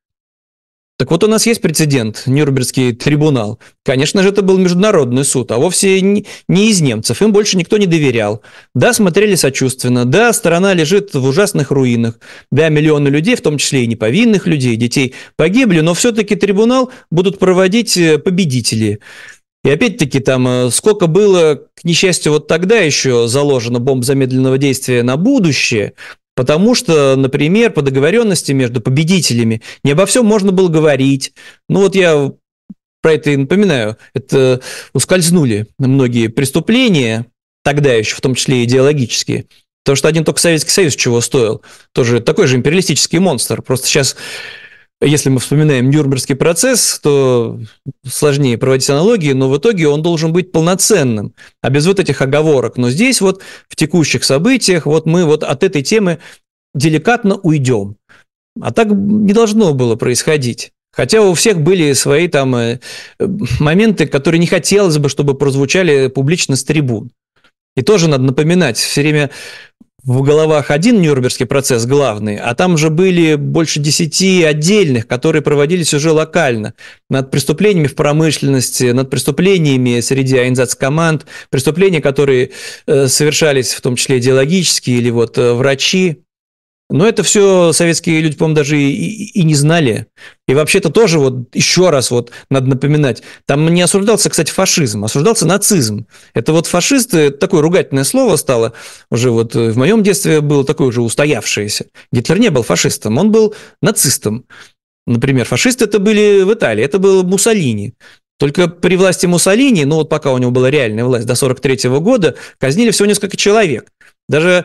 Так вот, у нас есть прецедент, Нюрнбергский трибунал. Конечно же, это был международный суд, а вовсе не из немцев. Им больше никто не доверял. Да, смотрели сочувственно, да, страна лежит в ужасных руинах, да, миллионы людей, в том числе и неповинных людей, детей, погибли, но все-таки трибунал будут проводить победители. И опять-таки там сколько было, к несчастью, вот тогда еще заложено бомб замедленного действия на будущее, потому что, например, по договоренности между победителями не обо всем можно было говорить. Ну вот я про это и напоминаю. Это ускользнули многие преступления, тогда еще, в том числе идеологические. Потому что один только Советский Союз чего стоил. Тоже такой же империалистический монстр. Просто сейчас, если мы вспоминаем Нюрнбергский процесс, то сложнее проводить аналогии, но в итоге он должен быть полноценным, а без вот этих оговорок. Но здесь вот в текущих событиях вот мы вот от этой темы деликатно уйдем. А так не должно было происходить. Хотя у всех были свои там моменты, которые не хотелось бы, чтобы прозвучали публично с трибун. И тоже надо напоминать, все время в головах один Нюрнбергский процесс главный, а там же были больше 10 отдельных, которые проводились уже локально, над преступлениями в промышленности, над преступлениями среди айнзац-команд, преступления, которые совершались в том числе идеологические, или вот врачи. Но это все советские люди, по-моему, даже и не знали. И вообще-то тоже вот еще раз вот надо напоминать, там не осуждался, кстати, фашизм, осуждался нацизм. Это вот фашисты, такое ругательное слово стало, уже вот в моем детстве было такое уже устоявшееся. Гитлер не был фашистом, он был нацистом. Например, фашисты это были в Италии, это был Муссолини. Только при власти Муссолини, ну вот пока у него была реальная власть, до 1943 года, казнили всего несколько человек. Даже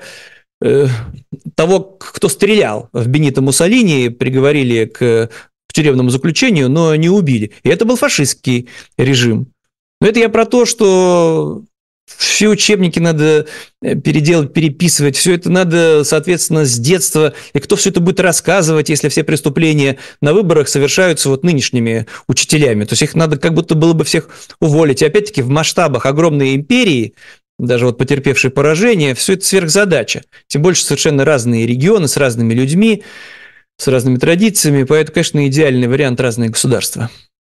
того, кто стрелял в Бенито Муссолини, приговорили к тюремному заключению, но не убили. И это был фашистский режим. Но это я про то, что все учебники надо переделать, переписывать, все это надо, соответственно, с детства. И кто все это будет рассказывать, если все преступления на выборах совершаются вот нынешними учителями? То есть их надо как будто было бы всех уволить. И опять-таки в масштабах огромной империи, даже вот потерпевшие поражение, все это сверхзадача. Тем больше совершенно разные регионы с разными людьми, с разными традициями, поэтому, конечно, идеальный вариант разные государства.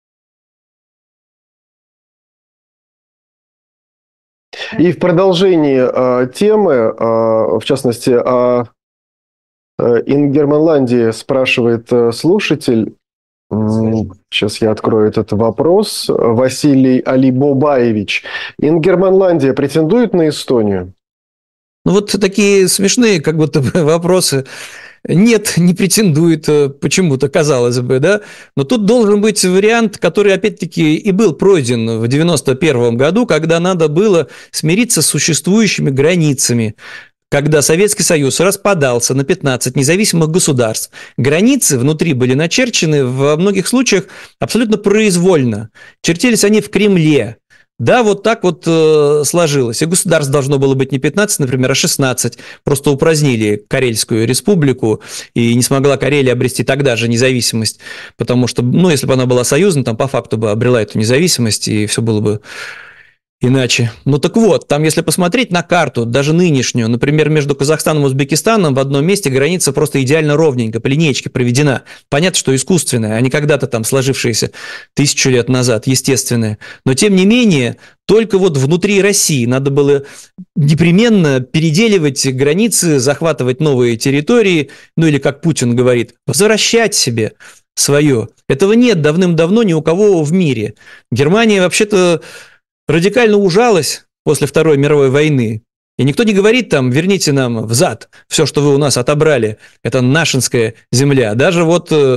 И в продолжении темы, в частности, о Ингерманландии спрашивает слушатель. Сейчас я открою этот вопрос. Василий Алибобаевич. Ингерманландия претендует на Эстонию? Ну вот такие смешные как будто бы вопросы. Нет, не претендует почему-то, казалось бы, да. Но тут должен быть вариант, который, опять-таки, и был пройден в 1991 году, когда надо было смириться с существующими границами. Когда Советский Союз распадался на 15 независимых государств, границы внутри были начерчены во многих случаях абсолютно произвольно. Чертились они в Кремле. Да, вот так вот сложилось. И государств должно было быть не 15, например, а 16. Просто упразднили Карельскую республику, и не смогла Карелия обрести тогда же независимость, потому что, ну, если бы она была союзной, там по факту бы обрела эту независимость, и все было бы иначе. Ну так вот, там если посмотреть на карту, даже нынешнюю, например, между Казахстаном и Узбекистаном в одном месте граница просто идеально ровненько, по линеечке проведена. Понятно, что искусственная, а не когда-то там сложившаяся 1000 лет назад, естественная. Но тем не менее, только вот внутри России надо было непременно переделивать границы, захватывать новые территории, ну или, как Путин говорит, возвращать себе свое. Этого нет давным-давно ни у кого в мире. Германия вообще-то радикально ужалась после Второй мировой войны. И никто не говорит там, верните нам взад все, что вы у нас отобрали. Это нашинская земля. Даже вот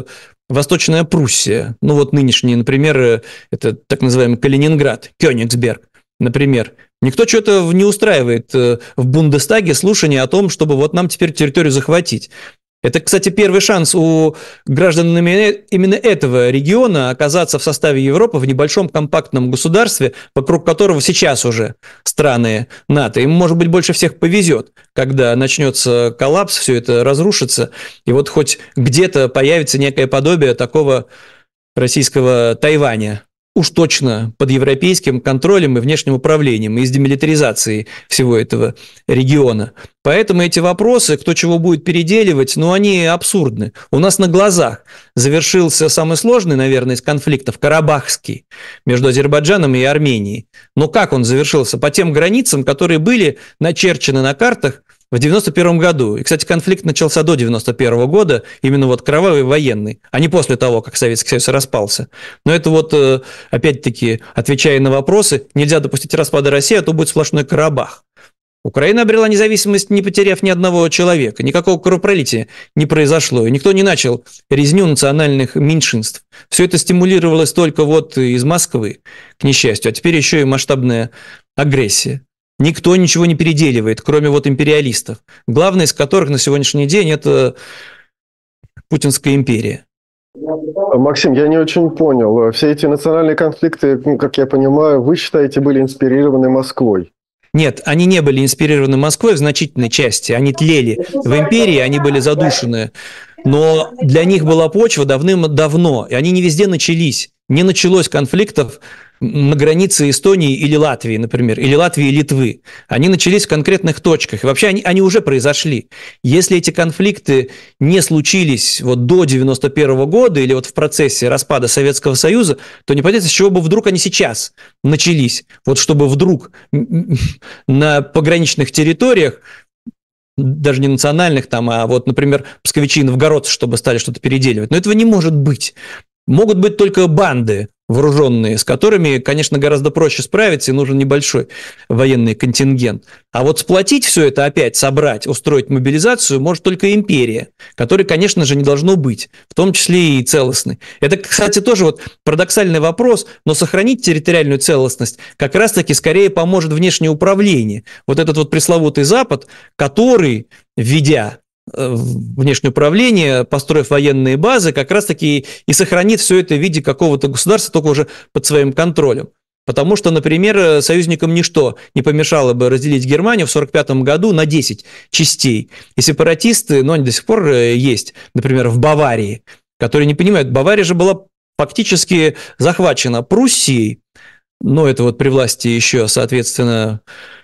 Восточная Пруссия, ну вот нынешний, например, это так называемый Калининград, Кёнигсберг, например. Никто что-то не устраивает в Бундестаге слушания о том, чтобы вот нам теперь территорию захватить. Это, кстати, первый шанс у граждан именно этого региона оказаться в составе Европы в небольшом компактном государстве, вокруг которого сейчас уже страны НАТО. Им, может быть, больше всех повезет, когда начнется коллапс, все это разрушится, и вот хоть где-то появится некое подобие такого российского Тайваня. Уж точно под европейским контролем и внешним управлением, и с демилитаризацией всего этого региона. Поэтому эти вопросы, кто чего будет переделивать, ну, они абсурдны. У нас на глазах завершился самый сложный, наверное, из конфликтов, Карабахский, между Азербайджаном и Арменией. Но как он завершился? По тем границам, которые были начерчены на картах в 1991 году. И, кстати, конфликт начался до 1991 года, именно вот кровавый военный, а не после того, как Советский Союз распался. Но это вот, опять-таки, отвечая на вопросы, нельзя допустить распада России, а то будет сплошной Карабах. Украина обрела независимость, не потеряв ни одного человека, никакого кровопролития не произошло, и никто не начал резню национальных меньшинств. Все это стимулировалось только вот из Москвы, к несчастью, а теперь еще и масштабная агрессия. Никто ничего не переделивает, кроме вот империалистов, главный из которых на сегодняшний день – это Путинская империя. Максим, я не очень понял. Все эти национальные конфликты, как я понимаю, вы считаете, были инспирированы Москвой? Нет, они не были инспирированы Москвой в значительной части. Они тлели в империи, они были задушены. Но для них была почва давным-давно, и они не везде начались. Не началось конфликтов на границе Эстонии или Латвии, например, или Латвии и Литвы. Они начались в конкретных точках. И вообще они уже произошли. Если эти конфликты не случились вот до 1991 года или вот в процессе распада Советского Союза, то непонятно, с чего бы вдруг они сейчас начались. Вот чтобы вдруг на пограничных территориях, даже не национальных там, а вот, например, псковичи и новгородцы, чтобы стали что-то переделивать. Но этого не может быть. Могут быть только банды вооруженные, с которыми, конечно, гораздо проще справиться, и нужен небольшой военный контингент. А вот сплотить все это опять, собрать, устроить мобилизацию может только империя, которой, конечно же, не должно быть, в том числе и целостной. Это, кстати, тоже вот парадоксальный вопрос, но сохранить территориальную целостность как раз-таки скорее поможет внешнее управление. Вот этот вот пресловутый Запад, который, введя внешнее управление, построив военные базы, как раз-таки и сохранит все это в виде какого-то государства, только уже под своим контролем. Потому что, например, союзникам ничто не помешало бы разделить Германию в 1945 году на 10 частей. И сепаратисты, ну, они до сих пор есть, например, в Баварии, которые не понимают, Бавария же была фактически захвачена Пруссией, но это вот при власти еще, соответственно,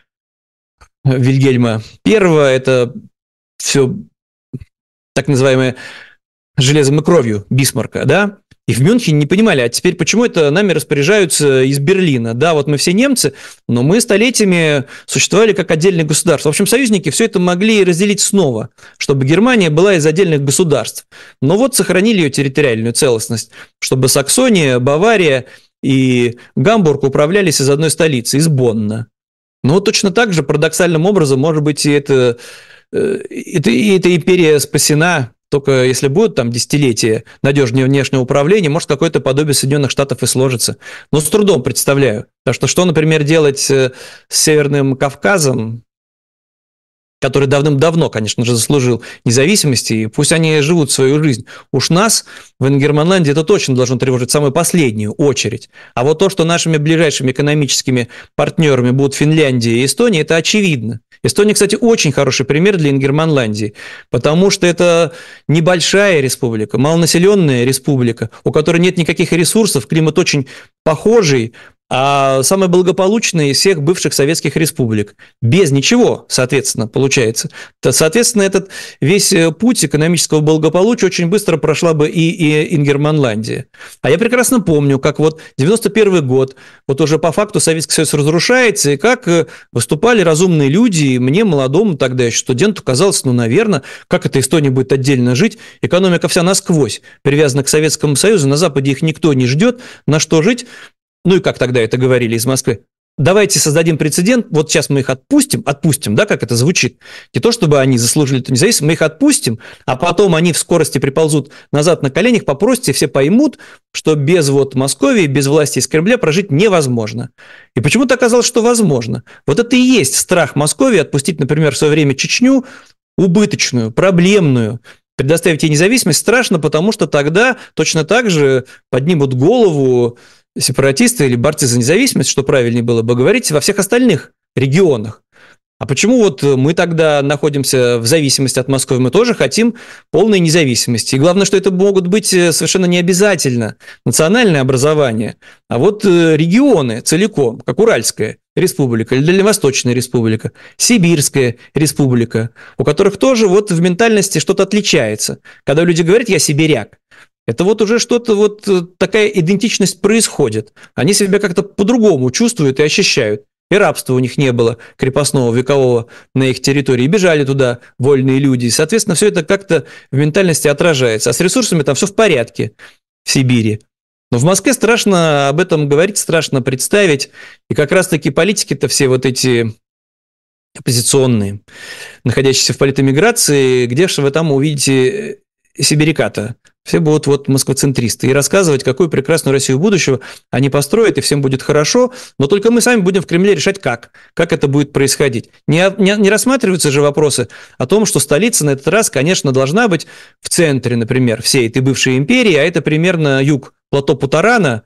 Вильгельма I, это все так называемое железом и кровью Бисмарка, да, и в Мюнхене не понимали, а теперь почему это нами распоряжаются из Берлина, да, вот мы все немцы, но мы столетиями существовали как отдельное государство. В общем, союзники все это могли разделить снова, чтобы Германия была из отдельных государств, но вот сохранили ее территориальную целостность, чтобы Саксония, Бавария и Гамбург управлялись из одной столицы, из Бонна. Но вот точно так же парадоксальным образом, может быть, и эта империя спасена, только если будут там десятилетия надежнее внешнего управления, может, какое-то подобие Соединенных Штатов и сложится. Но с трудом представляю. Так что, например, делать с Северным Кавказом, который давным-давно, конечно же, заслужил независимости, и пусть они живут свою жизнь. Уж нас в Ингерманландии это точно должно тревожить в самую последнюю очередь. А вот то, что нашими ближайшими экономическими партнерами будут Финляндия и Эстония, это очевидно. Эстония, кстати, очень хороший пример для Ингерманландии, потому что это небольшая республика, малонаселенная республика, у которой нет никаких ресурсов, климат очень похожий, а самая благополучная из всех бывших советских республик. Без ничего, соответственно, получается. Соответственно, этот весь путь экономического благополучия очень быстро прошла бы и Ингерманландия. А я прекрасно помню, как вот 91 год, вот уже по факту Советский Союз разрушается, и как выступали разумные люди, и мне, молодому тогда еще студенту, казалось, ну, наверное, как эта Эстония будет отдельно жить, экономика вся насквозь привязана к Советскому Союзу, на Западе их никто не ждет, на что жить? Ну и как тогда это говорили из Москвы? давайте создадим прецедент, вот сейчас мы их отпустим, да, как это звучит, не то чтобы они заслужили эту независимость, мы их отпустим, а потом они в скорости приползут назад на коленях, попросят, и все поймут, что без вот Московии, без власти из Кремля прожить невозможно. И почему-то оказалось, что возможно. Вот это и есть страх Московии отпустить, например, в свое время Чечню, убыточную, проблемную, предоставить ей независимость страшно, потому что тогда точно так же поднимут голову сепаратисты или борцы за независимость, что правильнее было бы говорить, во всех остальных регионах. А почему вот мы тогда находимся в зависимости от Москвы? Мы тоже хотим полной независимости. И главное, что это могут быть совершенно не обязательно национальное образование, а вот регионы целиком, как Уральская республика или Дальневосточная республика, Сибирская республика, у которых тоже вот в ментальности что-то отличается. Когда люди говорят «я сибиряк», это вот уже что-то, вот такая идентичность происходит. Они себя как-то по-другому чувствуют и ощущают. И рабства у них не было, крепостного, векового на их территории. И бежали туда вольные люди. И, соответственно, все это как-то в ментальности отражается. А с ресурсами там все в порядке в Сибири. Но в Москве страшно об этом говорить, страшно представить. И как раз-таки политики-то все вот эти оппозиционные, находящиеся в политэмиграции, где же вы там увидите сибиряка-то? Все будут вот москвоцентристы и рассказывать, какую прекрасную Россию будущего они построят, и всем будет хорошо, но только мы сами будем в Кремле решать, как это будет происходить. Не рассматриваются же вопросы о том, что столица на этот раз, конечно, должна быть в центре, например, всей этой бывшей империи, а это примерно юг плато Путарана,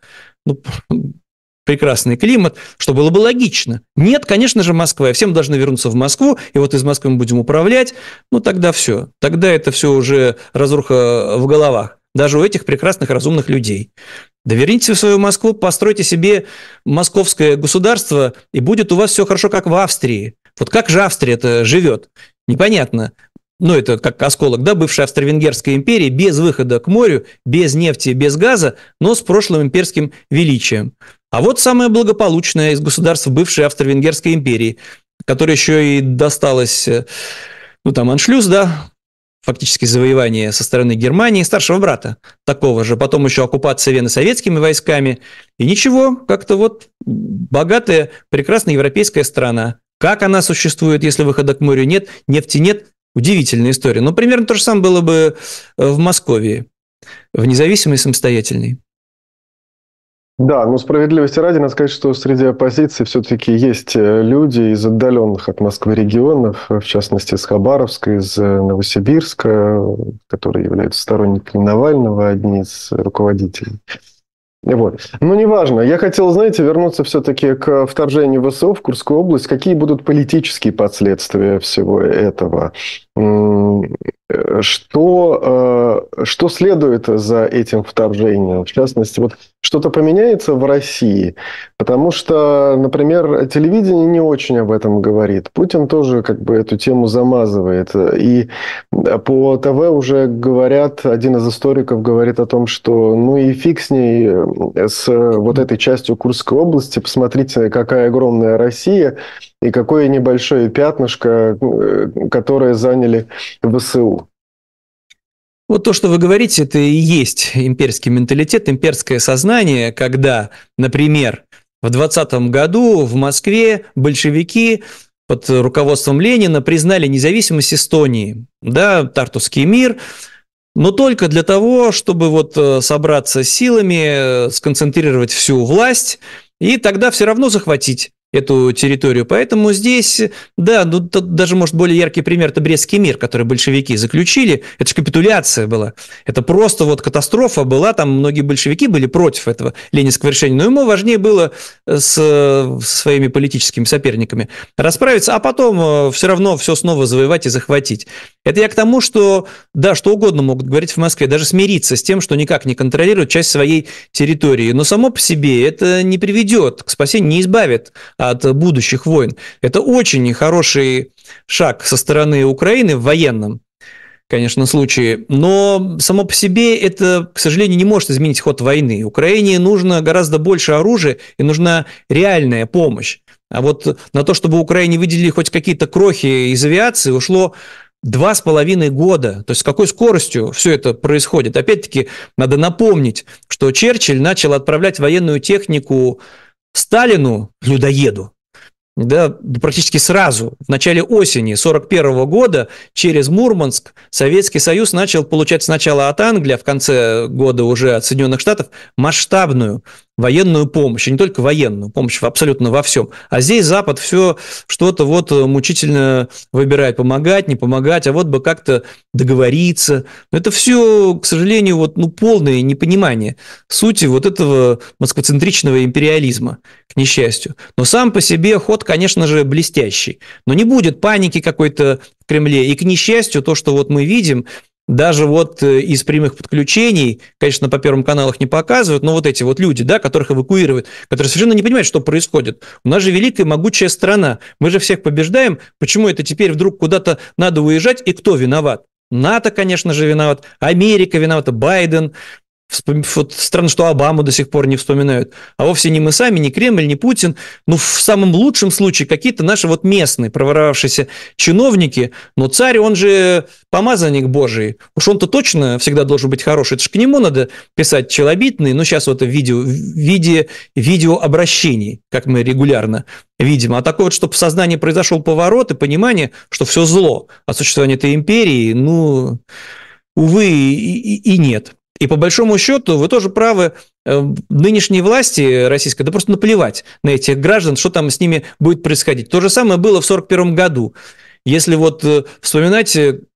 прекрасный климат, что было бы логично. Нет, конечно же, Москва, и всем должны вернуться в Москву, и вот из Москвы мы будем управлять, тогда все. Тогда это все уже разруха в головах, даже у этих прекрасных, разумных людей. Да вернитесь в свою Москву, постройте себе московское государство, и будет у вас все хорошо, как в Австрии. Вот как же Австрия-то живет? Непонятно. Это как осколок, да, бывшей Австро-Венгерской империи, без выхода к морю, без нефти, без газа, но с прошлым имперским величием. А вот самое благополучное из государств бывшей Австро-Венгерской империи, которое еще и досталось, аншлюз, да, фактически завоевание со стороны Германии, старшего брата такого же, потом еще оккупация Вены советскими войсками, и ничего, как-то вот богатая, прекрасная европейская страна. Как она существует, если выхода к морю нет, нефти нет? Удивительная история. Примерно то же самое было бы в Москве, в независимой, самостоятельной. Да, но справедливости ради, надо сказать, что среди оппозиции все-таки есть люди из отдаленных от Москвы регионов, в частности, из Хабаровска, из Новосибирска, которые являются сторонниками Навального, одни из руководителей. Вот. Но неважно. Я хотел, вернуться все-таки к вторжению ВСУ в Курскую область. Какие будут политические последствия всего этого? Что следует за этим вторжением? В частности, что-то поменяется в России? Потому что, например, телевидение не очень об этом говорит. Путин тоже эту тему замазывает. И по ТВ уже говорят, один из историков говорит о том, что и фиг с ней, с вот этой частью Курской области. Посмотрите, какая огромная Россия и какое небольшое пятнышко, которое заняли ВСУ. Вот то, что вы говорите, это и есть имперский менталитет, имперское сознание, когда, например, в 2020 году в Москве большевики под руководством Ленина признали независимость Эстонии, да, Тартусский мир, но только для того, чтобы собраться силами, сконцентрировать всю власть и тогда все равно захватить эту территорию. Поэтому здесь, да, тут даже, может, более яркий пример – это Брестский мир, который большевики заключили. Это же капитуляция была. Это просто катастрофа была. Там многие большевики были против этого ленинского решения. Но ему важнее было со своими политическими соперниками расправиться, а потом все равно все снова завоевать и захватить. Это я к тому, что, да, что угодно могут говорить в Москве, даже смириться с тем, что никак не контролируют часть своей территории. Но само по себе это не приведет к спасению, не избавит от будущих войн. Это очень хороший шаг со стороны Украины в военном, конечно, случае, но само по себе это, к сожалению, не может изменить ход войны. Украине нужно гораздо больше оружия и нужна реальная помощь. А на то, чтобы Украине выделили хоть какие-то крохи из авиации, ушло 2,5 года. То есть с какой скоростью все это происходит? Опять-таки, надо напомнить, что Черчилль начал отправлять военную технику Сталину, людоеду, да, практически сразу, в начале осени 1941 года, через Мурманск Советский Союз начал получать сначала от Англии, а в конце года уже от Соединенных Штатов масштабную военную помощь, и не только военную помощь, абсолютно во всем. А здесь Запад все что-то вот мучительно выбирает, помогать, не помогать, а вот бы как-то договориться. Но это все, к сожалению, вот, полное непонимание сути вот этого москвоцентричного империализма, к несчастью. Но сам по себе ход, конечно же, блестящий. Но не будет паники какой-то в Кремле. И, к несчастью, то, что вот мы видим, даже вот из прямых подключений, конечно, по Первому каналу их не показывают, но вот эти вот люди, да, которых эвакуируют, которые совершенно не понимают, что происходит. У нас же великая, могучая страна. Мы же всех побеждаем. Почему это теперь вдруг куда-то надо уезжать? И кто виноват? НАТО, конечно же, виноват. Америка виновата. Байден. Вот странно, что Обаму до сих пор не вспоминают. А вовсе не мы сами, не Кремль, не Путин. Ну, в самом лучшем случае какие-то наши вот местные проворовавшиеся чиновники. Но царь, он же помазанник Божий. Уж он-то точно всегда должен быть хороший. Это же к нему надо писать челобитные. Ну, сейчас вот в виде видеообращений, как мы регулярно видим. А такое вот, чтобы в сознании произошел поворот и понимание, что все зло от существования этой империи, ну, увы, и нет. И по большому счету, вы тоже правы, нынешней власти российской, да просто наплевать на этих граждан, что там с ними будет происходить. То же самое было в 1941 году. Если вот вспоминать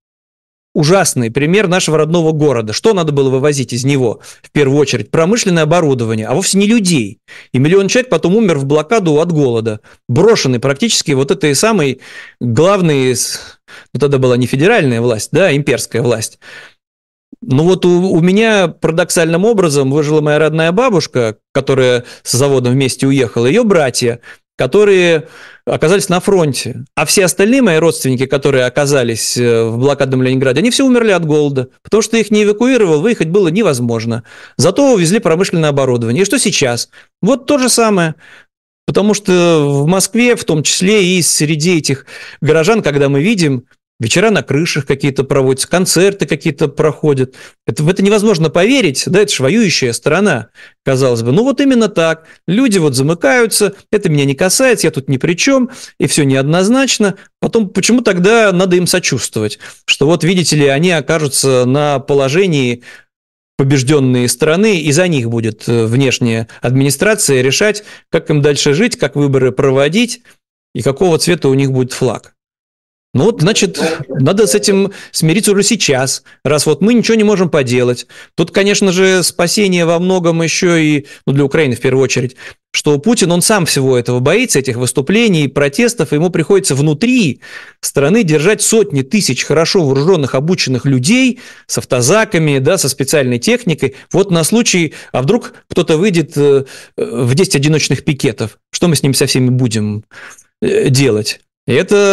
ужасный пример нашего родного города, что надо было вывозить из него в первую очередь? Промышленное оборудование, а вовсе не людей. И миллион человек потом умер в блокаду от голода, брошенный практически вот этой самой главной, ну тогда была не федеральная власть, да, имперская власть. Ну вот у меня парадоксальным образом выжила моя родная бабушка, которая с заводом вместе уехала, ее братья, которые оказались на фронте. А все остальные мои родственники, которые оказались в блокадном Ленинграде, они все умерли от голода, потому что их не эвакуировал, выехать было невозможно. Зато увезли промышленное оборудование. И что сейчас? Вот то же самое. Потому что в Москве, в том числе и среди этих горожан, когда мы видим, вечера на крышах какие-то проводятся, концерты какие-то проходят. В это невозможно поверить, да, это же воюющая сторона, казалось бы. Ну вот именно так. Люди вот замыкаются, это меня не касается, я тут ни при чем, и все неоднозначно. Потом почему тогда надо им сочувствовать? Что вот, видите ли, они окажутся на положении побежденные страны, и за них будет внешняя администрация решать, как им дальше жить, как выборы проводить, и какого цвета у них будет флаг. Ну вот, значит, надо с этим смириться уже сейчас, раз вот мы ничего не можем поделать. Тут, конечно же, спасение во многом еще и, для Украины в первую очередь, что Путин, он сам всего этого боится, этих выступлений, протестов, и ему приходится внутри страны держать сотни тысяч хорошо вооруженных, обученных людей с автозаками, да, со специальной техникой. Вот на случай, а вдруг кто-то выйдет в 10 одиночных пикетов, что мы с ними со всеми будем делать? И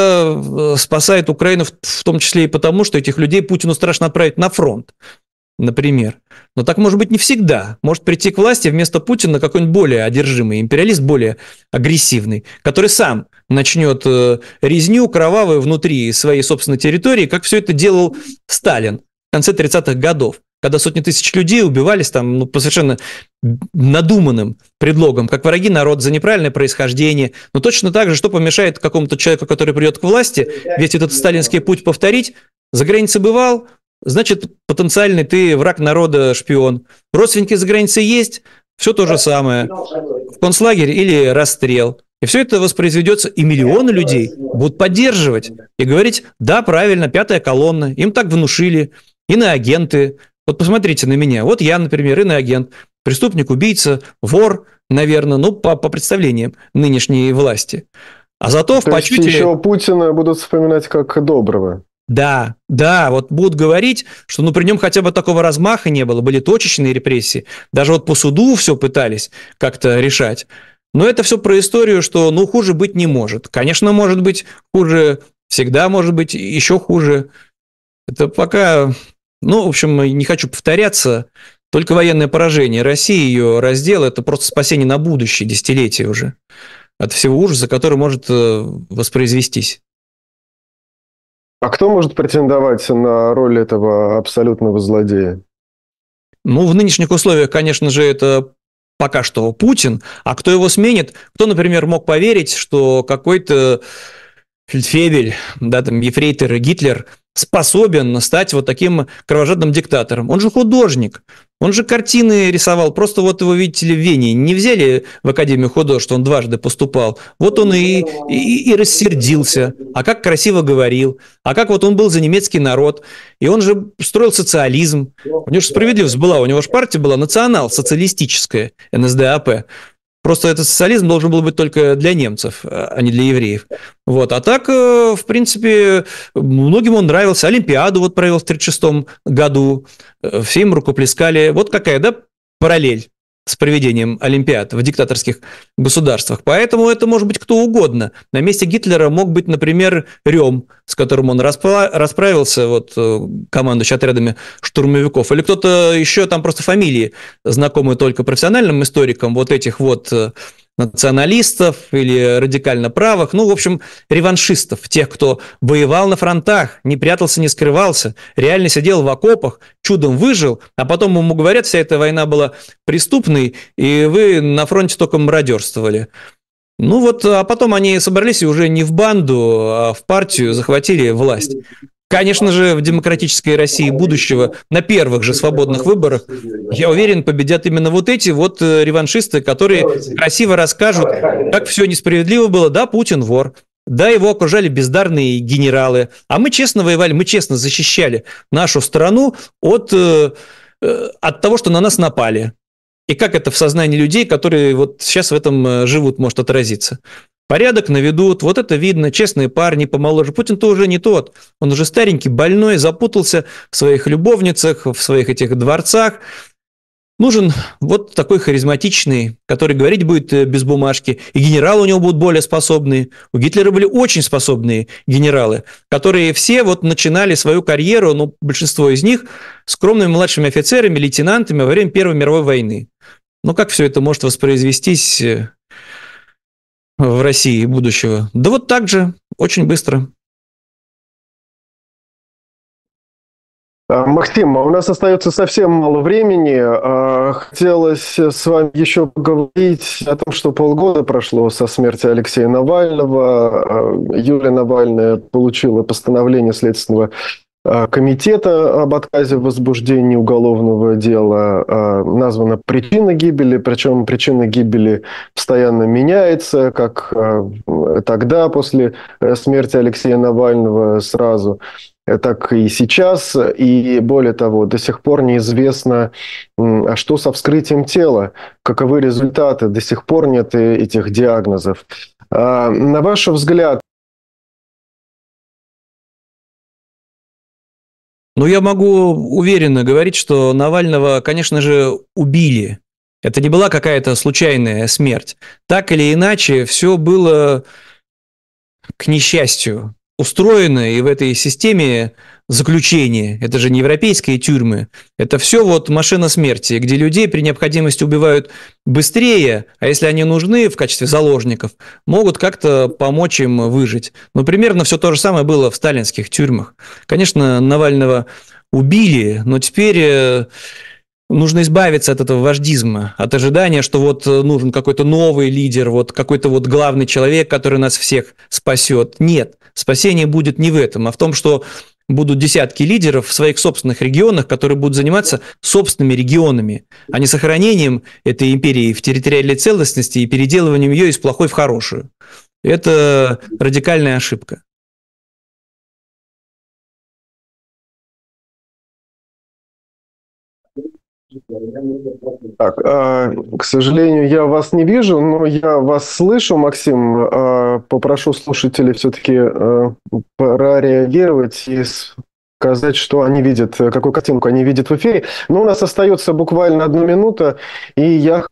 это спасает Украину в том числе и потому, что этих людей Путину страшно отправить на фронт, например. Но так может быть не всегда. Может прийти к власти вместо Путина какой-нибудь более одержимый империалист, более агрессивный, который сам начнет резню кровавую внутри своей собственной территории, как все это делал Сталин в конце 30-х годов, когда сотни тысяч людей убивались там, по совершенно надуманным предлогам, как враги народа за неправильное происхождение. Но точно так же, что помешает какому-то человеку, который придет к власти, весь этот сталинский путь повторить? За границей бывал, значит, потенциальный ты враг народа, шпион. Родственники за границей есть, все то же самое. В концлагерь или расстрел. И все это воспроизведется, и миллионы людей будут поддерживать и говорить: да, правильно, пятая колонна, им так внушили, иноагенты. Вот посмотрите на меня. Вот я, например, иноагент, преступник, убийца, вор, наверное, по представлениям нынешней власти. А зато в почете... еще Путина будут вспоминать как доброго. Да, вот будут говорить, что при нем хотя бы такого размаха не было, были точечные репрессии. Даже вот по суду все пытались как-то решать. Но это все про историю, что хуже быть не может. Конечно, может быть хуже, всегда может быть еще хуже. Это пока... в общем, не хочу повторяться, только военное поражение России, ее раздел, это просто спасение на будущее, десятилетия уже, от всего ужаса, который может воспроизвестись. А кто может претендовать на роль этого абсолютного злодея? В нынешних условиях, конечно же, это пока что Путин, а кто его сменит? Кто, например, мог поверить, что какой-то фельдфебель, да, там, ефрейтор Гитлер способен стать вот таким кровожадным диктатором? Он же художник, он же картины рисовал, просто вот его, видите ли, в Вене не взяли в Академию художеств, он дважды поступал, вот он и рассердился, а как красиво говорил, а как вот он был за немецкий народ, и он же строил социализм, у него же справедливость была, у него же партия была национал-социалистическая, НСДАП. Просто этот социализм должен был быть только для немцев, а не для евреев. Вот. А так, в принципе, многим он нравился. Олимпиаду вот провел в 1936 году. Все им рукоплескали. Вот какая, да, параллель с проведением Олимпиад в диктаторских государствах. Поэтому это может быть кто угодно. На месте Гитлера мог быть, например, Рём, с которым он расправился, вот, командующий отрядами штурмовиков. Или кто-то еще, там просто фамилии, знакомые только профессиональным историкам, вот этих вот националистов или радикально правых, ну, в общем, реваншистов, тех, кто воевал на фронтах, не прятался, не скрывался, реально сидел в окопах, чудом выжил, а потом ему говорят, вся эта война была преступной, и вы на фронте только мародерствовали. Ну вот, а потом они собрались и уже не в банду, а в партию захватили власть. Конечно же, в демократической России будущего на первых же свободных выборах, я уверен, победят именно вот эти вот реваншисты, которые красиво расскажут, как все несправедливо было. Да, Путин вор, да, его окружали бездарные генералы, а мы честно воевали, мы честно защищали нашу страну от того, что на нас напали. И как это в сознании людей, которые вот сейчас в этом живут, может отразиться? Порядок наведут, вот это видно, честные парни помоложе. Путин-то уже не тот, он уже старенький, больной, запутался в своих любовницах, в своих этих дворцах. Нужен вот такой харизматичный, который говорить будет без бумажки. И генералы у него будут более способные. У Гитлера были очень способные генералы, которые все вот начинали свою карьеру, ну, большинство из них, скромными младшими офицерами, лейтенантами во время Первой мировой войны. Ну, как все это может воспроизвестись в России будущего? Да вот так же, очень быстро. Максим, у нас остается совсем мало времени. Хотелось с вами еще поговорить о том, что полгода прошло со смерти Алексея Навального. Юлия Навальная получила постановление Следственного комитета об отказе в возбуждении уголовного дела. Названа причина гибели, причем причина гибели постоянно меняется, как тогда, после смерти Алексея Навального сразу, так и сейчас. И более того, до сих пор неизвестно, что со вскрытием тела, каковы результаты, до сих пор нет этих диагнозов. На ваш взгляд, Ну, я могу уверенно говорить, что Навального, конечно же, убили. Это не была какая-то случайная смерть. Так или иначе, все было, к несчастью, устроено, и в этой системе заключения, это же не европейские тюрьмы, это все вот машина смерти, где людей при необходимости убивают быстрее, а если они нужны в качестве заложников, могут как-то помочь им выжить. Но примерно все то же самое было в сталинских тюрьмах. Конечно, Навального убили, но теперь нужно избавиться от этого вождизма, от ожидания, что вот нужен какой-то новый лидер, вот какой-то вот главный человек, который нас всех спасет. Нет, спасение будет не в этом, а в том, что будут десятки лидеров в своих собственных регионах, которые будут заниматься собственными регионами, а не сохранением этой империи в территориальной целостности и переделыванием ее из плохой в хорошую. Это радикальная ошибка. Так, к сожалению, я вас не вижу, но я вас слышу, Максим. Попрошу слушателей все-таки прореагировать и сказать, что они видят, какую картинку они видят в эфире. Но у нас остается буквально 1 минута, и я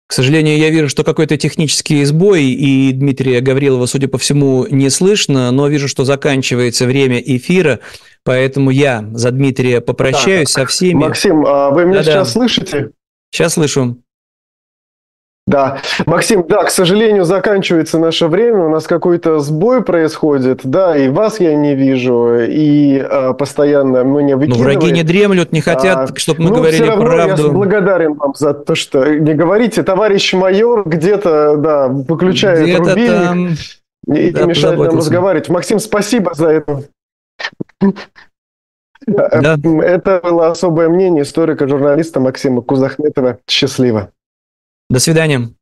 К сожалению, я вижу, что какой-то технический сбой, и Дмитрия Гаврилова, судя по всему, не слышно, но вижу, что заканчивается время эфира, поэтому я за Дмитрия попрощаюсь со всеми. Максим, вы меня сейчас слышите? Сейчас слышу. Да, Максим, да, к сожалению, заканчивается наше время, у нас какой-то сбой происходит, да, и вас я не вижу, и постоянно меня выкидывает. Но враги не дремлют, не хотят, чтобы мы говорили все равно правду. Я благодарен вам за то, что не говорите, товарищ майор где-то, да, выключает где-то рубильник там, и мешает нам разговаривать. Максим, спасибо за это. Да. Это было особое мнение историка, журналиста Максима Кузахметова. Счастливо. До свидания.